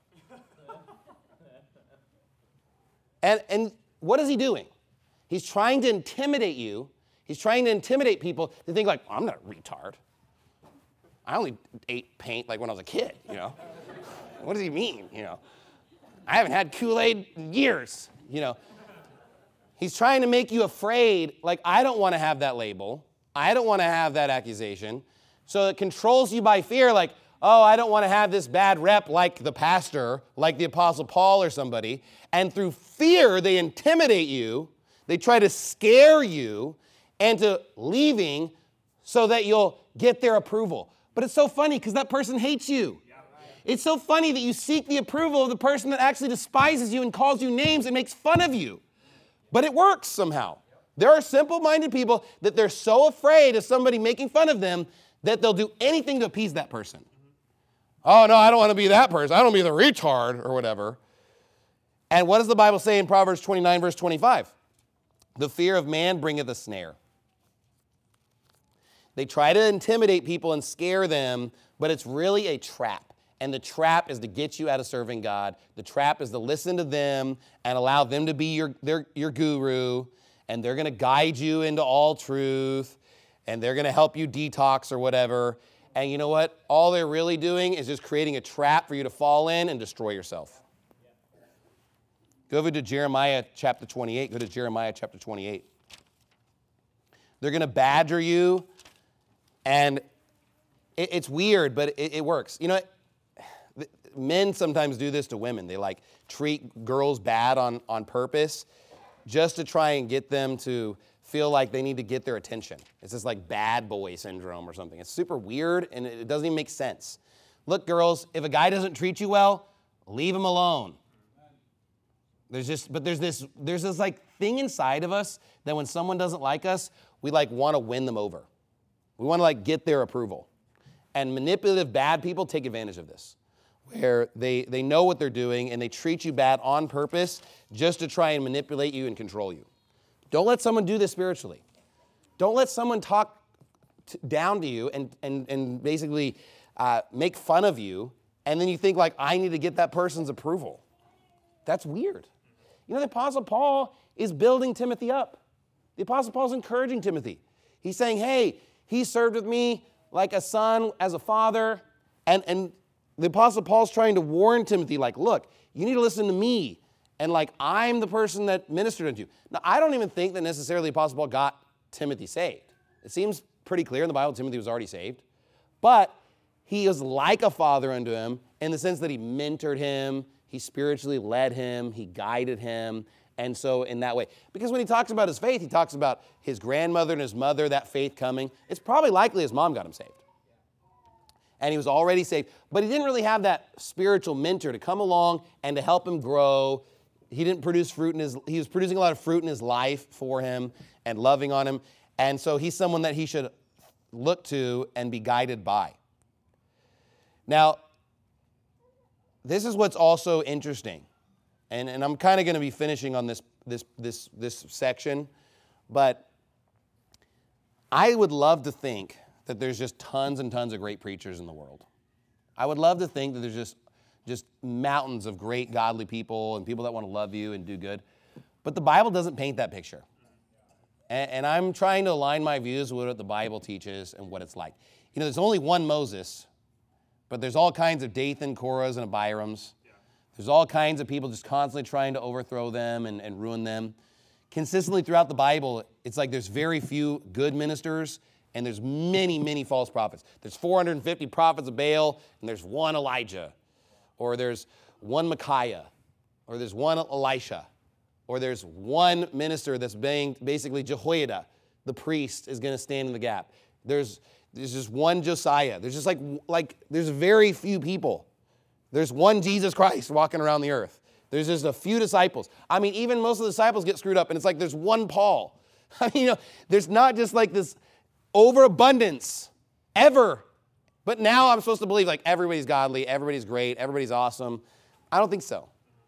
And what is he doing? He's trying to intimidate you. He's trying to intimidate people to think like, I'm not a retard. I only ate paint like when I was a kid, you know. What does he mean, you know? I haven't had Kool-Aid in years, you know. He's trying to make you afraid, like I don't want to have that label. I don't want to have that accusation. So it controls you by fear, like, oh, I don't want to have this bad rep like the pastor, like the Apostle Paul or somebody. And through fear, they intimidate you. They try to scare you into leaving so that you'll get their approval. But it's so funny because that person hates you. It's so funny that you seek the approval of the person that actually despises you and calls you names and makes fun of you. But it works somehow. There are simple-minded people that they're so afraid of somebody making fun of them that they'll do anything to appease that person. Oh, no, I don't want to be that person. I don't want to be the retard or whatever. And what does the Bible say in Proverbs 29, verse 25? The fear of man bringeth a snare. They try to intimidate people and scare them, but it's really a trap. And the trap is to get you out of serving God. The trap is to listen to them and allow them to be your guru, and they're going to guide you into all truth. and they're going to help you detox or whatever. And you know what? All they're really doing is just creating a trap for you to fall in and destroy yourself. Go over to Jeremiah chapter 28. Go to Jeremiah chapter 28. They're going to badger you, and it's weird, but it works. You know, men sometimes do this to women. They like treat girls bad on purpose just to try and get them to feel like they need to get their attention. It's this like bad boy syndrome or something. It's super weird, and it doesn't even make sense. Look, girls, if a guy doesn't treat you well, leave him alone. There's this like thing inside of us that when someone doesn't like us, we like want to win them over. We want to like get their approval. And manipulative bad people take advantage of this, where they know what they're doing and they treat you bad on purpose just to try and manipulate you and control you. Don't let someone do this spiritually. Don't let someone talk down to you and basically make fun of you, and then you think like, I need to get that person's approval. That's weird. You know, the Apostle Paul is building Timothy up. The Apostle Paul's encouraging Timothy. He's saying, hey, he served with me like a son, as a father. And the Apostle Paul's trying to warn Timothy, like, look, you need to listen to me. And like, I'm the person that ministered unto you. Now, I don't even think that necessarily the Apostle Paul got Timothy saved. It seems pretty clear in the Bible Timothy was already saved. But he is like a father unto him in the sense that he mentored him, he spiritually led him, he guided him. And so in that way, because when he talks about his faith, he talks about his grandmother and his mother, that faith coming. It's probably likely his mom got him saved. And he was already saved, but he didn't really have that spiritual mentor to come along and to help him grow. He didn't produce fruit he was producing a lot of fruit in his life for him and loving on him. And so he's someone that he should look to and be guided by. Now, this is what's also interesting. And I'm kind of going to be finishing on this section, but I would love to think that there's just tons and tons of great preachers in the world. I would love to think that there's just mountains of great godly people and people that want to love you and do good. But the Bible doesn't paint that picture. And I'm trying to align my views with what the Bible teaches and what it's like. You know, there's only one Moses, but there's all kinds of Dathan, Korahs, and Abirams. There's all kinds of people just constantly trying to overthrow them and ruin them. Consistently throughout the Bible, it's like there's very few good ministers, and there's many, many false prophets. There's 450 prophets of Baal, and there's one Elijah. Or there's one Micaiah. Or there's one Elisha. Or there's one minister that's being basically Jehoiada, the priest, is going to stand in the gap. There's just one Josiah. There's just like there's very few people. There's one Jesus Christ walking around the earth. There's just a few disciples. I mean, even most of the disciples get screwed up, and it's like there's one Paul. I mean, you know, there's not just like this overabundance ever. But now I'm supposed to believe like everybody's godly, everybody's great, everybody's awesome. I don't think so.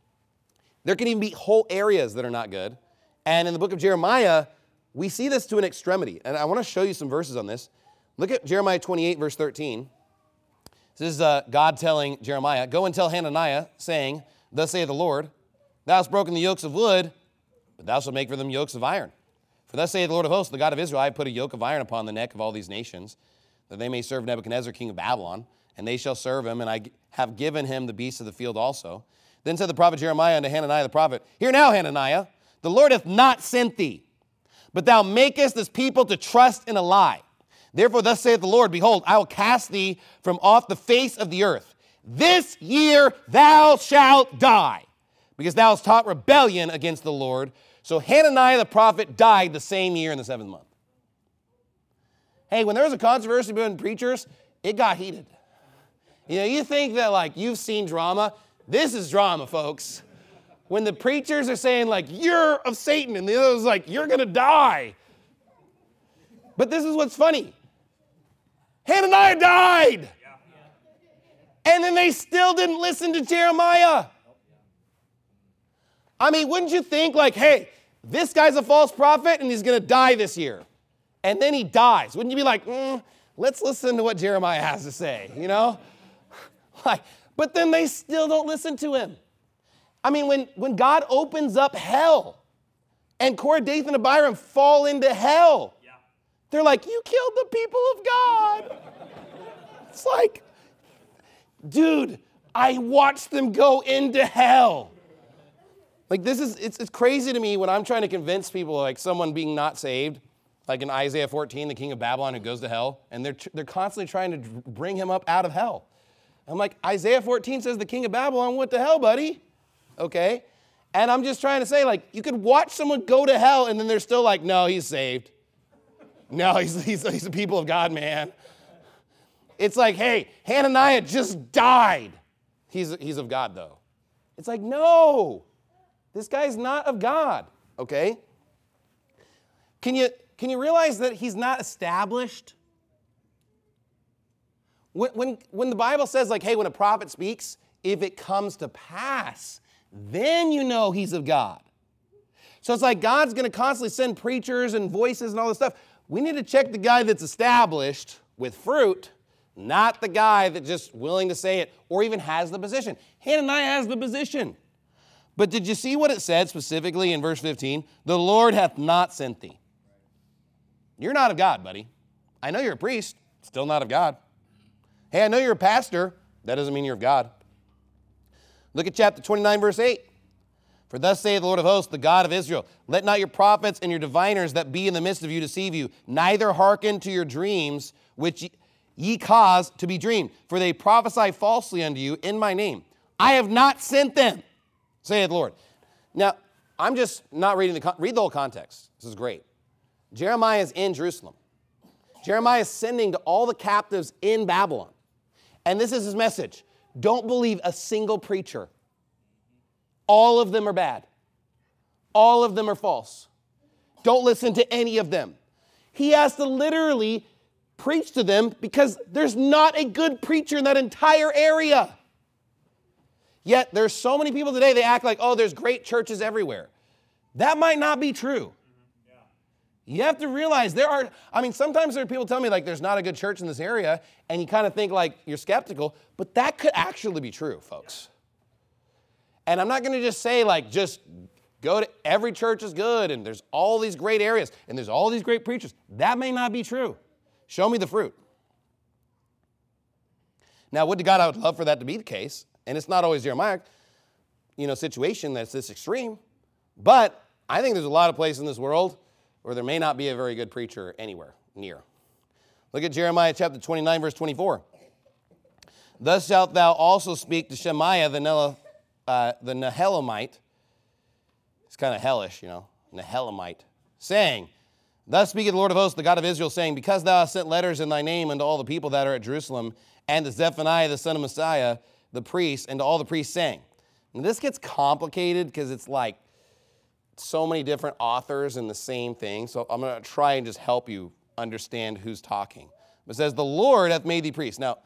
There can even be whole areas that are not good. And in the book of Jeremiah, we see this to an extremity. And I want to show you some verses on this. Look at Jeremiah 28, verse 13. This is God telling Jeremiah, go and tell Hananiah, saying, thus saith the Lord, thou hast broken the yokes of wood, but thou shalt make for them yokes of iron. For thus saith the Lord of hosts, the God of Israel, I have put a yoke of iron upon the neck of all these nations, that they may serve Nebuchadnezzar, king of Babylon, and they shall serve him, and I have given him the beasts of the field also. Then said the prophet Jeremiah unto Hananiah the prophet, hear now, Hananiah, the Lord hath not sent thee, but thou makest this people to trust in a lie. Therefore thus saith the Lord, behold, I will cast thee from off the face of the earth. This year thou shalt die, because thou hast taught rebellion against the Lord. So Hananiah the prophet died the same year in the 7th month. Hey, when there was a controversy between preachers, it got heated. You know, you think that like you've seen drama. This is drama, folks. When the preachers are saying like, you're of Satan, and the other's like, you're going to die. But this is what's funny. Hananiah died. And then they still didn't listen to Jeremiah. I mean, wouldn't you think like, hey, this guy's a false prophet and he's going to die this year. And then he dies. Wouldn't you be like, let's listen to what Jeremiah has to say, you know? But then they still don't listen to him. I mean, when God opens up hell and Korah, Dathan, and Abiram fall into hell, They're like, you killed the people of God. It's like, dude, I watched them go into hell. Like it's crazy to me when I'm trying to convince people, like someone being not saved, like in Isaiah 14, the king of Babylon who goes to hell, and they're constantly trying to bring him up out of hell. I'm like, Isaiah 14 says the king of Babylon went to hell, buddy. Okay? And I'm just trying to say, like, you could watch someone go to hell, and then they're still like, no, he's saved. No, he's the people of God, man. It's like, hey, Hananiah just died. He's of God, though. It's like, no, this guy's not of God, okay? Can you realize that he's not established? When the Bible says, like, hey, when a prophet speaks, if it comes to pass, then you know he's of God. So it's like God's going to constantly send preachers and voices and all this stuff. We need to check the guy that's established with fruit, not the guy that's just willing to say it or even has the position. Hananiah has the position. But did you see what it said specifically in verse 15? The Lord hath not sent thee. You're not of God, buddy. I know you're a priest, still not of God. Hey, I know you're a pastor. That doesn't mean you're of God. Look at chapter 29, verse 8. For thus saith the Lord of hosts, the God of Israel, let not your prophets and your diviners that be in the midst of you deceive you, neither hearken to your dreams which ye cause to be dreamed. For they prophesy falsely unto you in my name. I have not sent them, saith the Lord. Now, I'm just not reading read the whole context. This is great. Jeremiah is in Jerusalem. Jeremiah is sending to all the captives in Babylon. And this is his message. Don't believe a single preacher. All of them are bad. All of them are false. Don't listen to any of them. He has to literally preach to them because there's not a good preacher in that entire area. Yet there's so many people today, they act like, oh, there's great churches everywhere. That might not be true. You have to realize sometimes there are people telling me like there's not a good church in this area, and you kind of think like you're skeptical, but that could actually be true, folks. And I'm not going to just say like just go to every church is good, and there's all these great areas, and there's all these great preachers. That may not be true. Show me the fruit. Now, would to God I would love for that to be the case, and it's not always Jeremiah, situation that's this extreme, but I think there's a lot of places in this world where there may not be a very good preacher anywhere near. Look at Jeremiah chapter 29, verse 24. Thus shalt thou also speak to Shemaiah the Nehelamite. It's kind of hellish, Nehelamite, saying, thus speaketh the Lord of hosts, the God of Israel, saying, because thou hast sent letters in thy name unto all the people that are at Jerusalem, and to Zephaniah the son of Messiah, the priest, and to all the priests, saying. And this gets complicated because it's like so many different authors in the same thing. So I'm going to try and just help you understand who's talking. It says, the Lord hath made thee priest. Now,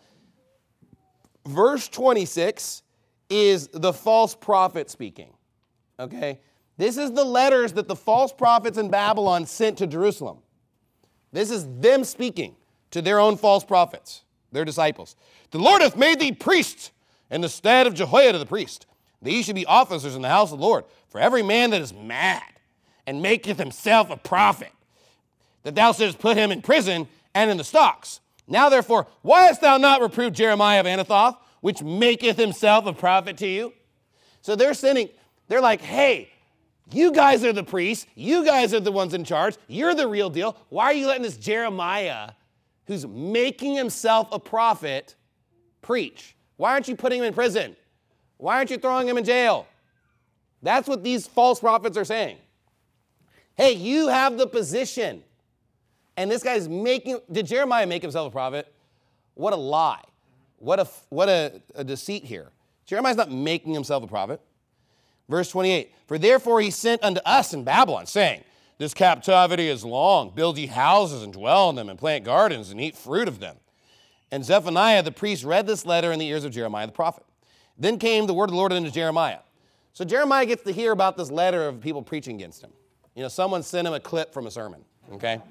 verse 26 is the false prophet speaking. Okay? This is the letters that the false prophets in Babylon sent to Jerusalem. This is them speaking to their own false prophets, their disciples. The Lord hath made thee priest in the stead of Jehoiada the priest. These should be officers in the house of the Lord. For every man that is mad and maketh himself a prophet, that thou shouldest put him in prison and in the stocks. Now therefore, why hast thou not reproved Jeremiah of Anathoth, which maketh himself a prophet to you? So they're like, hey, you guys are the priests. You guys are the ones in charge. You're the real deal. Why are you letting this Jeremiah, who's making himself a prophet, preach? Why aren't you putting him in prison? Why aren't you throwing him in jail? That's what these false prophets are saying. Hey, you have the position. And this guy's did Jeremiah make himself a prophet? What a lie. What a deceit here. Jeremiah's not making himself a prophet. Verse 28, for therefore he sent unto us in Babylon, saying, this captivity is long. Build ye houses and dwell in them, and plant gardens and eat fruit of them. And Zephaniah the priest read this letter in the ears of Jeremiah the prophet. Then came the word of the Lord unto Jeremiah. So Jeremiah gets to hear about this letter of people preaching against him. Someone sent him a clip from a sermon, okay?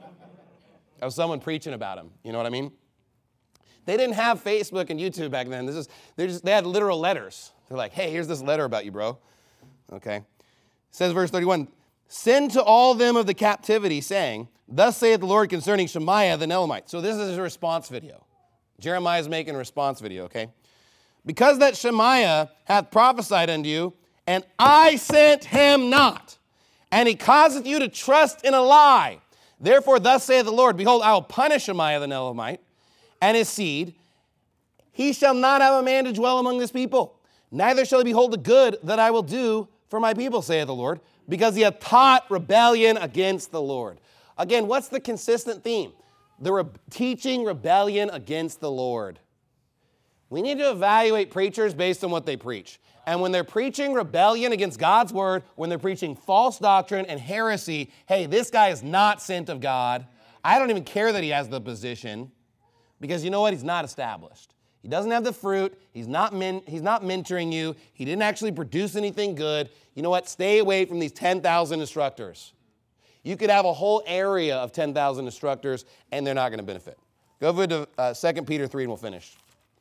Of someone preaching about him, you know what I mean? They didn't have Facebook and YouTube back then. They had literal letters. They're like, hey, here's this letter about you, bro. Okay. It says, verse 31, send to all them of the captivity, saying, Thus saith the Lord concerning Shemaiah the Nehelamite. So this is a response video. Jeremiah is making a response video, okay? Because that Shemaiah hath prophesied unto you, and I sent him not, and he causeth you to trust in a lie. Therefore thus saith the Lord, behold, I will punish Shemaiah the Nehelamite and his seed. He shall not have a man to dwell among this people, neither shall he behold the good that I will do for my people, saith the Lord, because he hath taught rebellion against the Lord. Again, what's the consistent theme? Teaching rebellion against the Lord. We need to evaluate preachers based on what they preach. And when they're preaching rebellion against God's word, when they're preaching false doctrine and heresy, hey, this guy is not sent of God. I don't even care that he has the position, because you know what? He's not established. He doesn't have the fruit. He's not mentoring you. He didn't actually produce anything good. You know what? Stay away from these 10,000 instructors. You could have a whole area of 10,000 instructors, and they're not going to benefit. Go over to 2 Peter 3, and we'll finish.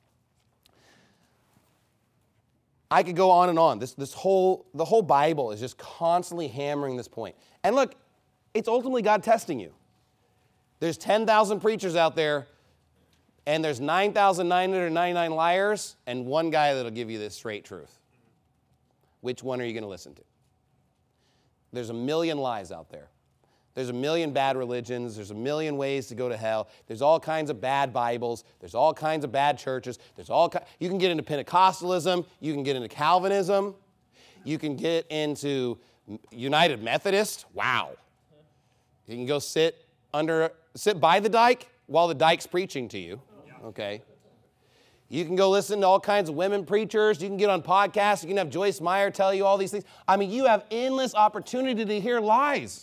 I could go on and on. The whole Bible is just constantly hammering this point. And look, it's ultimately God testing you. There's 10,000 preachers out there, and there's 9,999 liars, and one guy that'll give you this straight truth. Which one are you going to listen to? There's a million lies out there. There's a million bad religions. There's a million ways to go to hell. There's all kinds of bad Bibles. There's all kinds of bad churches. You can get into Pentecostalism. You can get into Calvinism. You can get into United Methodist. Wow. You can go sit by the dike while the dike's preaching to you. Okay. You can go listen to all kinds of women preachers. You can get on podcasts. You can have Joyce Meyer tell you all these things. I mean, you have endless opportunity to hear lies.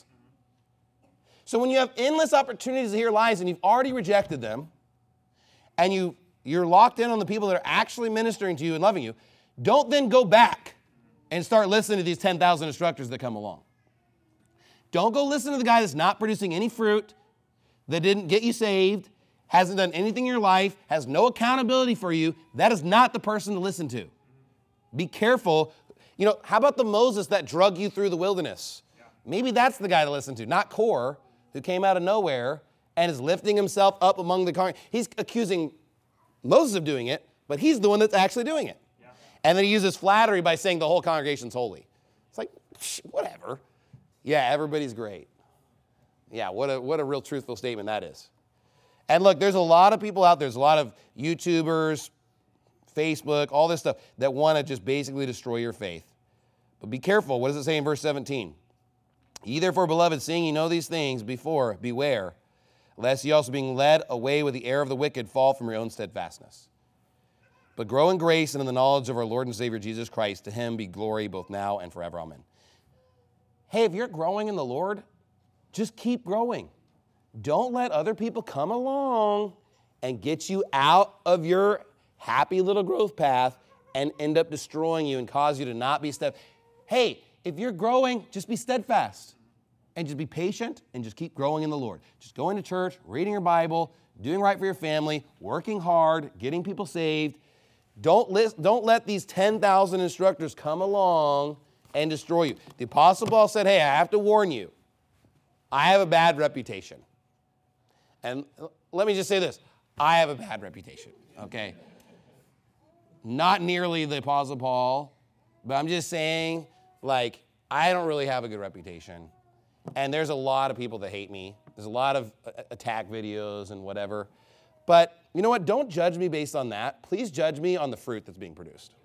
So when you have endless opportunities to hear lies and you've already rejected them, and you're locked in on the people that are actually ministering to you and loving you, don't then go back and start listening to these 10,000 instructors that come along. Don't go listen to the guy that's not producing any fruit, that didn't get you saved, hasn't done anything in your life, has no accountability for you. That is not the person to listen to. Be careful. You know, how about the Moses that drug you through the wilderness? Maybe that's the guy to listen to, not Kor, who came out of nowhere and is lifting himself up among the congregation. He's accusing Moses of doing it, but he's the one that's actually doing it. Yeah. And then he uses flattery by saying the whole congregation's holy. It's like, whatever. Yeah, everybody's great. Yeah, what a real truthful statement that is. And look, there's a lot of people out there, there's a lot of YouTubers, Facebook, all this stuff that want to just basically destroy your faith. But be careful. What does it say in verse 17? Ye therefore, beloved, seeing ye know these things before, beware, lest ye also being led away with the error of the wicked fall from your own steadfastness. But grow in grace and in the knowledge of our Lord and Savior Jesus Christ. To him be glory both now and forever. Amen. Hey, if you're growing in the Lord, just keep growing. Don't let other people come along and get you out of your happy little growth path and end up destroying you and cause you to not be steadfast. Hey, if you're growing, just be steadfast and just be patient and just keep growing in the Lord. Just going to church, reading your Bible, doing right for your family, working hard, getting people saved. Don't let these 10,000 instructors come along and destroy you. The Apostle Paul said, hey, I have to warn you. I have a bad reputation. And let me just say this. I have a bad reputation, okay? Not nearly the Apostle Paul, but I'm just saying, like, I don't really have a good reputation. And there's a lot of people that hate me. There's a lot of attack videos and whatever. But you know what? Don't judge me based on that. Please judge me on the fruit that's being produced.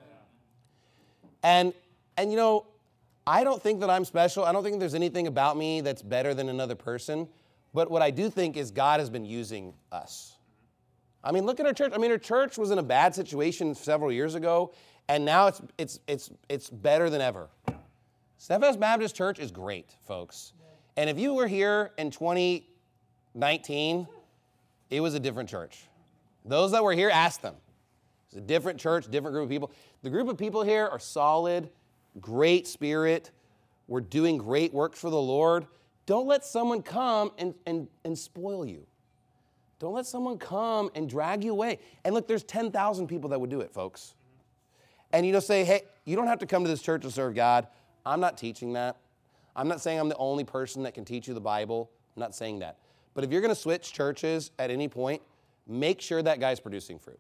And you know, I don't think that I'm special. I don't think there's anything about me that's better than another person. But what I do think is God has been using us. I mean, look at our church. I mean, our church was in a bad situation several years ago, and now it's better than ever. Steadfast Baptist Church is great, folks. And if you were here in 2019, it was a different church. Those that were here, ask them. It's a different church, different group of people. The group of people here are solid, great spirit. We're doing great work for the Lord. Don't let someone come and spoil you. Don't let someone come and drag you away. And look, there's 10,000 people that would do it, folks. And you just say, hey, you don't have to come to this church to serve God. I'm not teaching that. I'm not saying I'm the only person that can teach you the Bible. I'm not saying that. But if you're going to switch churches at any point, make sure that guy's producing fruit.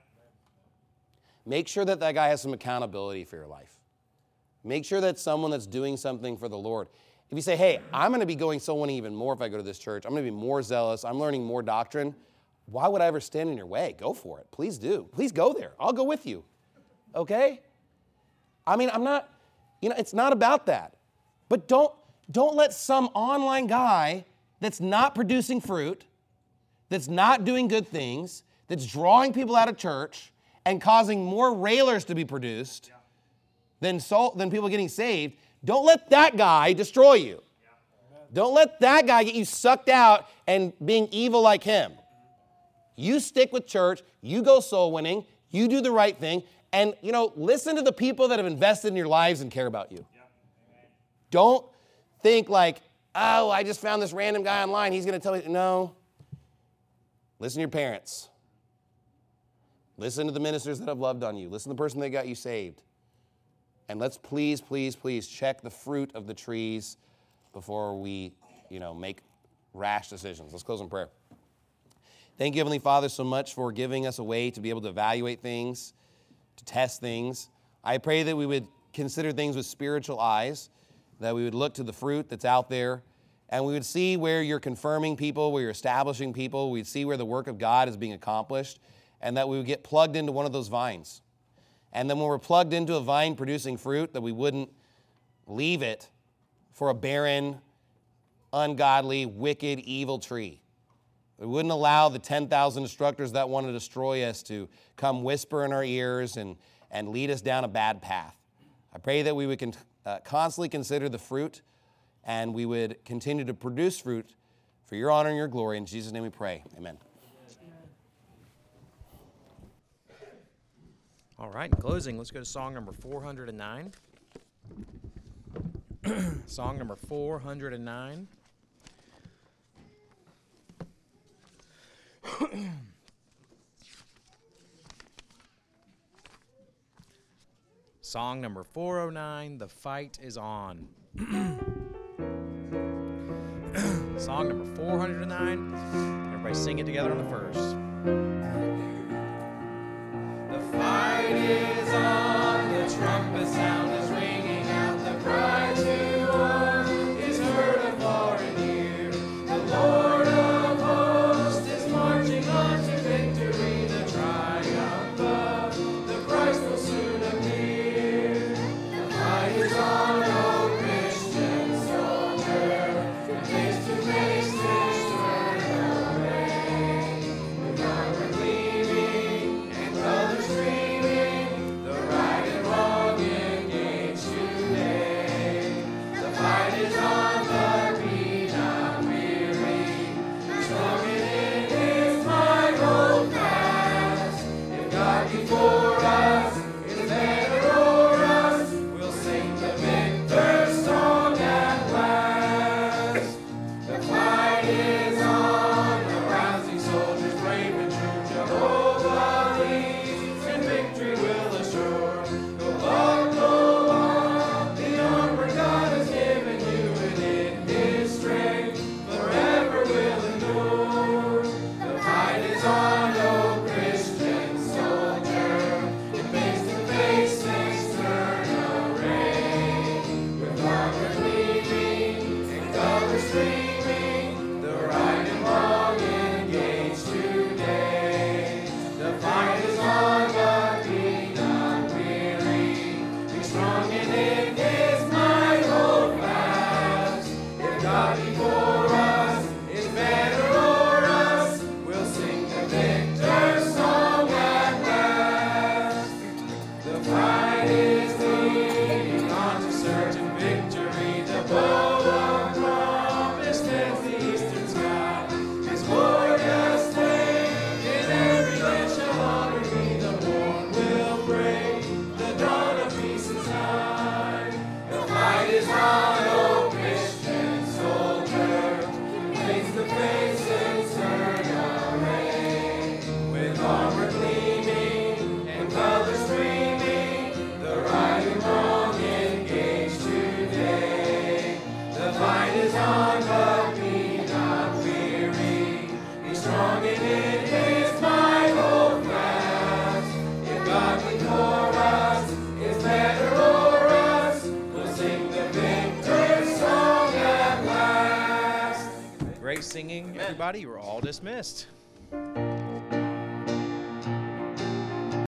Make sure that that guy has some accountability for your life. Make sure that's someone that's doing something for the Lord. If you say, hey, I'm going to be going someone even more if I go to this church, I'm going to be more zealous, I'm learning more doctrine, why would I ever stand in your way? Go for it. Please do. Please go there. I'll go with you. Okay? I mean, it's not about that. But don't let some online guy that's not producing fruit, that's not doing good things, that's drawing people out of church and causing more railers to be produced than people getting saved, don't let that guy destroy you. Don't let that guy get you sucked out and being evil like him. You stick with church, you go soul winning, you do the right thing, and listen to the people that have invested in your lives and care about you. Don't think like, oh, I just found this random guy online, he's going to tell me. No. Listen to your parents. Listen to the ministers that have loved on you. Listen to the person that got you saved. And let's please, please, please check the fruit of the trees before we, make rash decisions. Let's close in prayer. Thank you, Heavenly Father, so much for giving us a way to be able to evaluate things, to test things. I pray that we would consider things with spiritual eyes, that we would look to the fruit that's out there, and we would see where you're confirming people, where you're establishing people. We'd see where the work of God is being accomplished, and that we would get plugged into one of those vines. And then when we're plugged into a vine producing fruit, that we wouldn't leave it for a barren, ungodly, wicked, evil tree. We wouldn't allow the 10,000 instructors that want to destroy us to come whisper in our ears and lead us down a bad path. I pray that we would constantly consider the fruit, and we would continue to produce fruit for your honor and your glory. In Jesus' name we pray. Amen. All right, in closing, let's go to song number 409. Song number 409. Song number 409, The Fight Is On. Song number 409. Everybody sing it together on the first. The fight is on, the trumpet sound is ringing out, the cry to war is heard afar and near. The Lord of hosts is marching on to victory, the triumph of the Christ will soon appear. The fight is on, O Christian soldier, face to face this turn away. The dark gleaming and colors streaming, the right and wrong engaged today. The fight is on, but be not weary. Strong in His might, hold fast. If God before us is better o'er us, we'll sing the victor's song at last. The fight is on, the rousing soldiers brave and true. Jehovah leads, and victory will assure. Go on, the armor God has given you, and in His strength forever will endure. The fight is on, O Christian soldier, and face to face this turn array. With armor gleaming and colors streaming, the right and wrong engaged today. The fight is on, but be not weary. Be strong and in His might hold fast. If God before us is better o'er us, we'll sing the victor's song at last. The fight is leading on to certain victory. The bow of promise singing, everybody. You are all dismissed.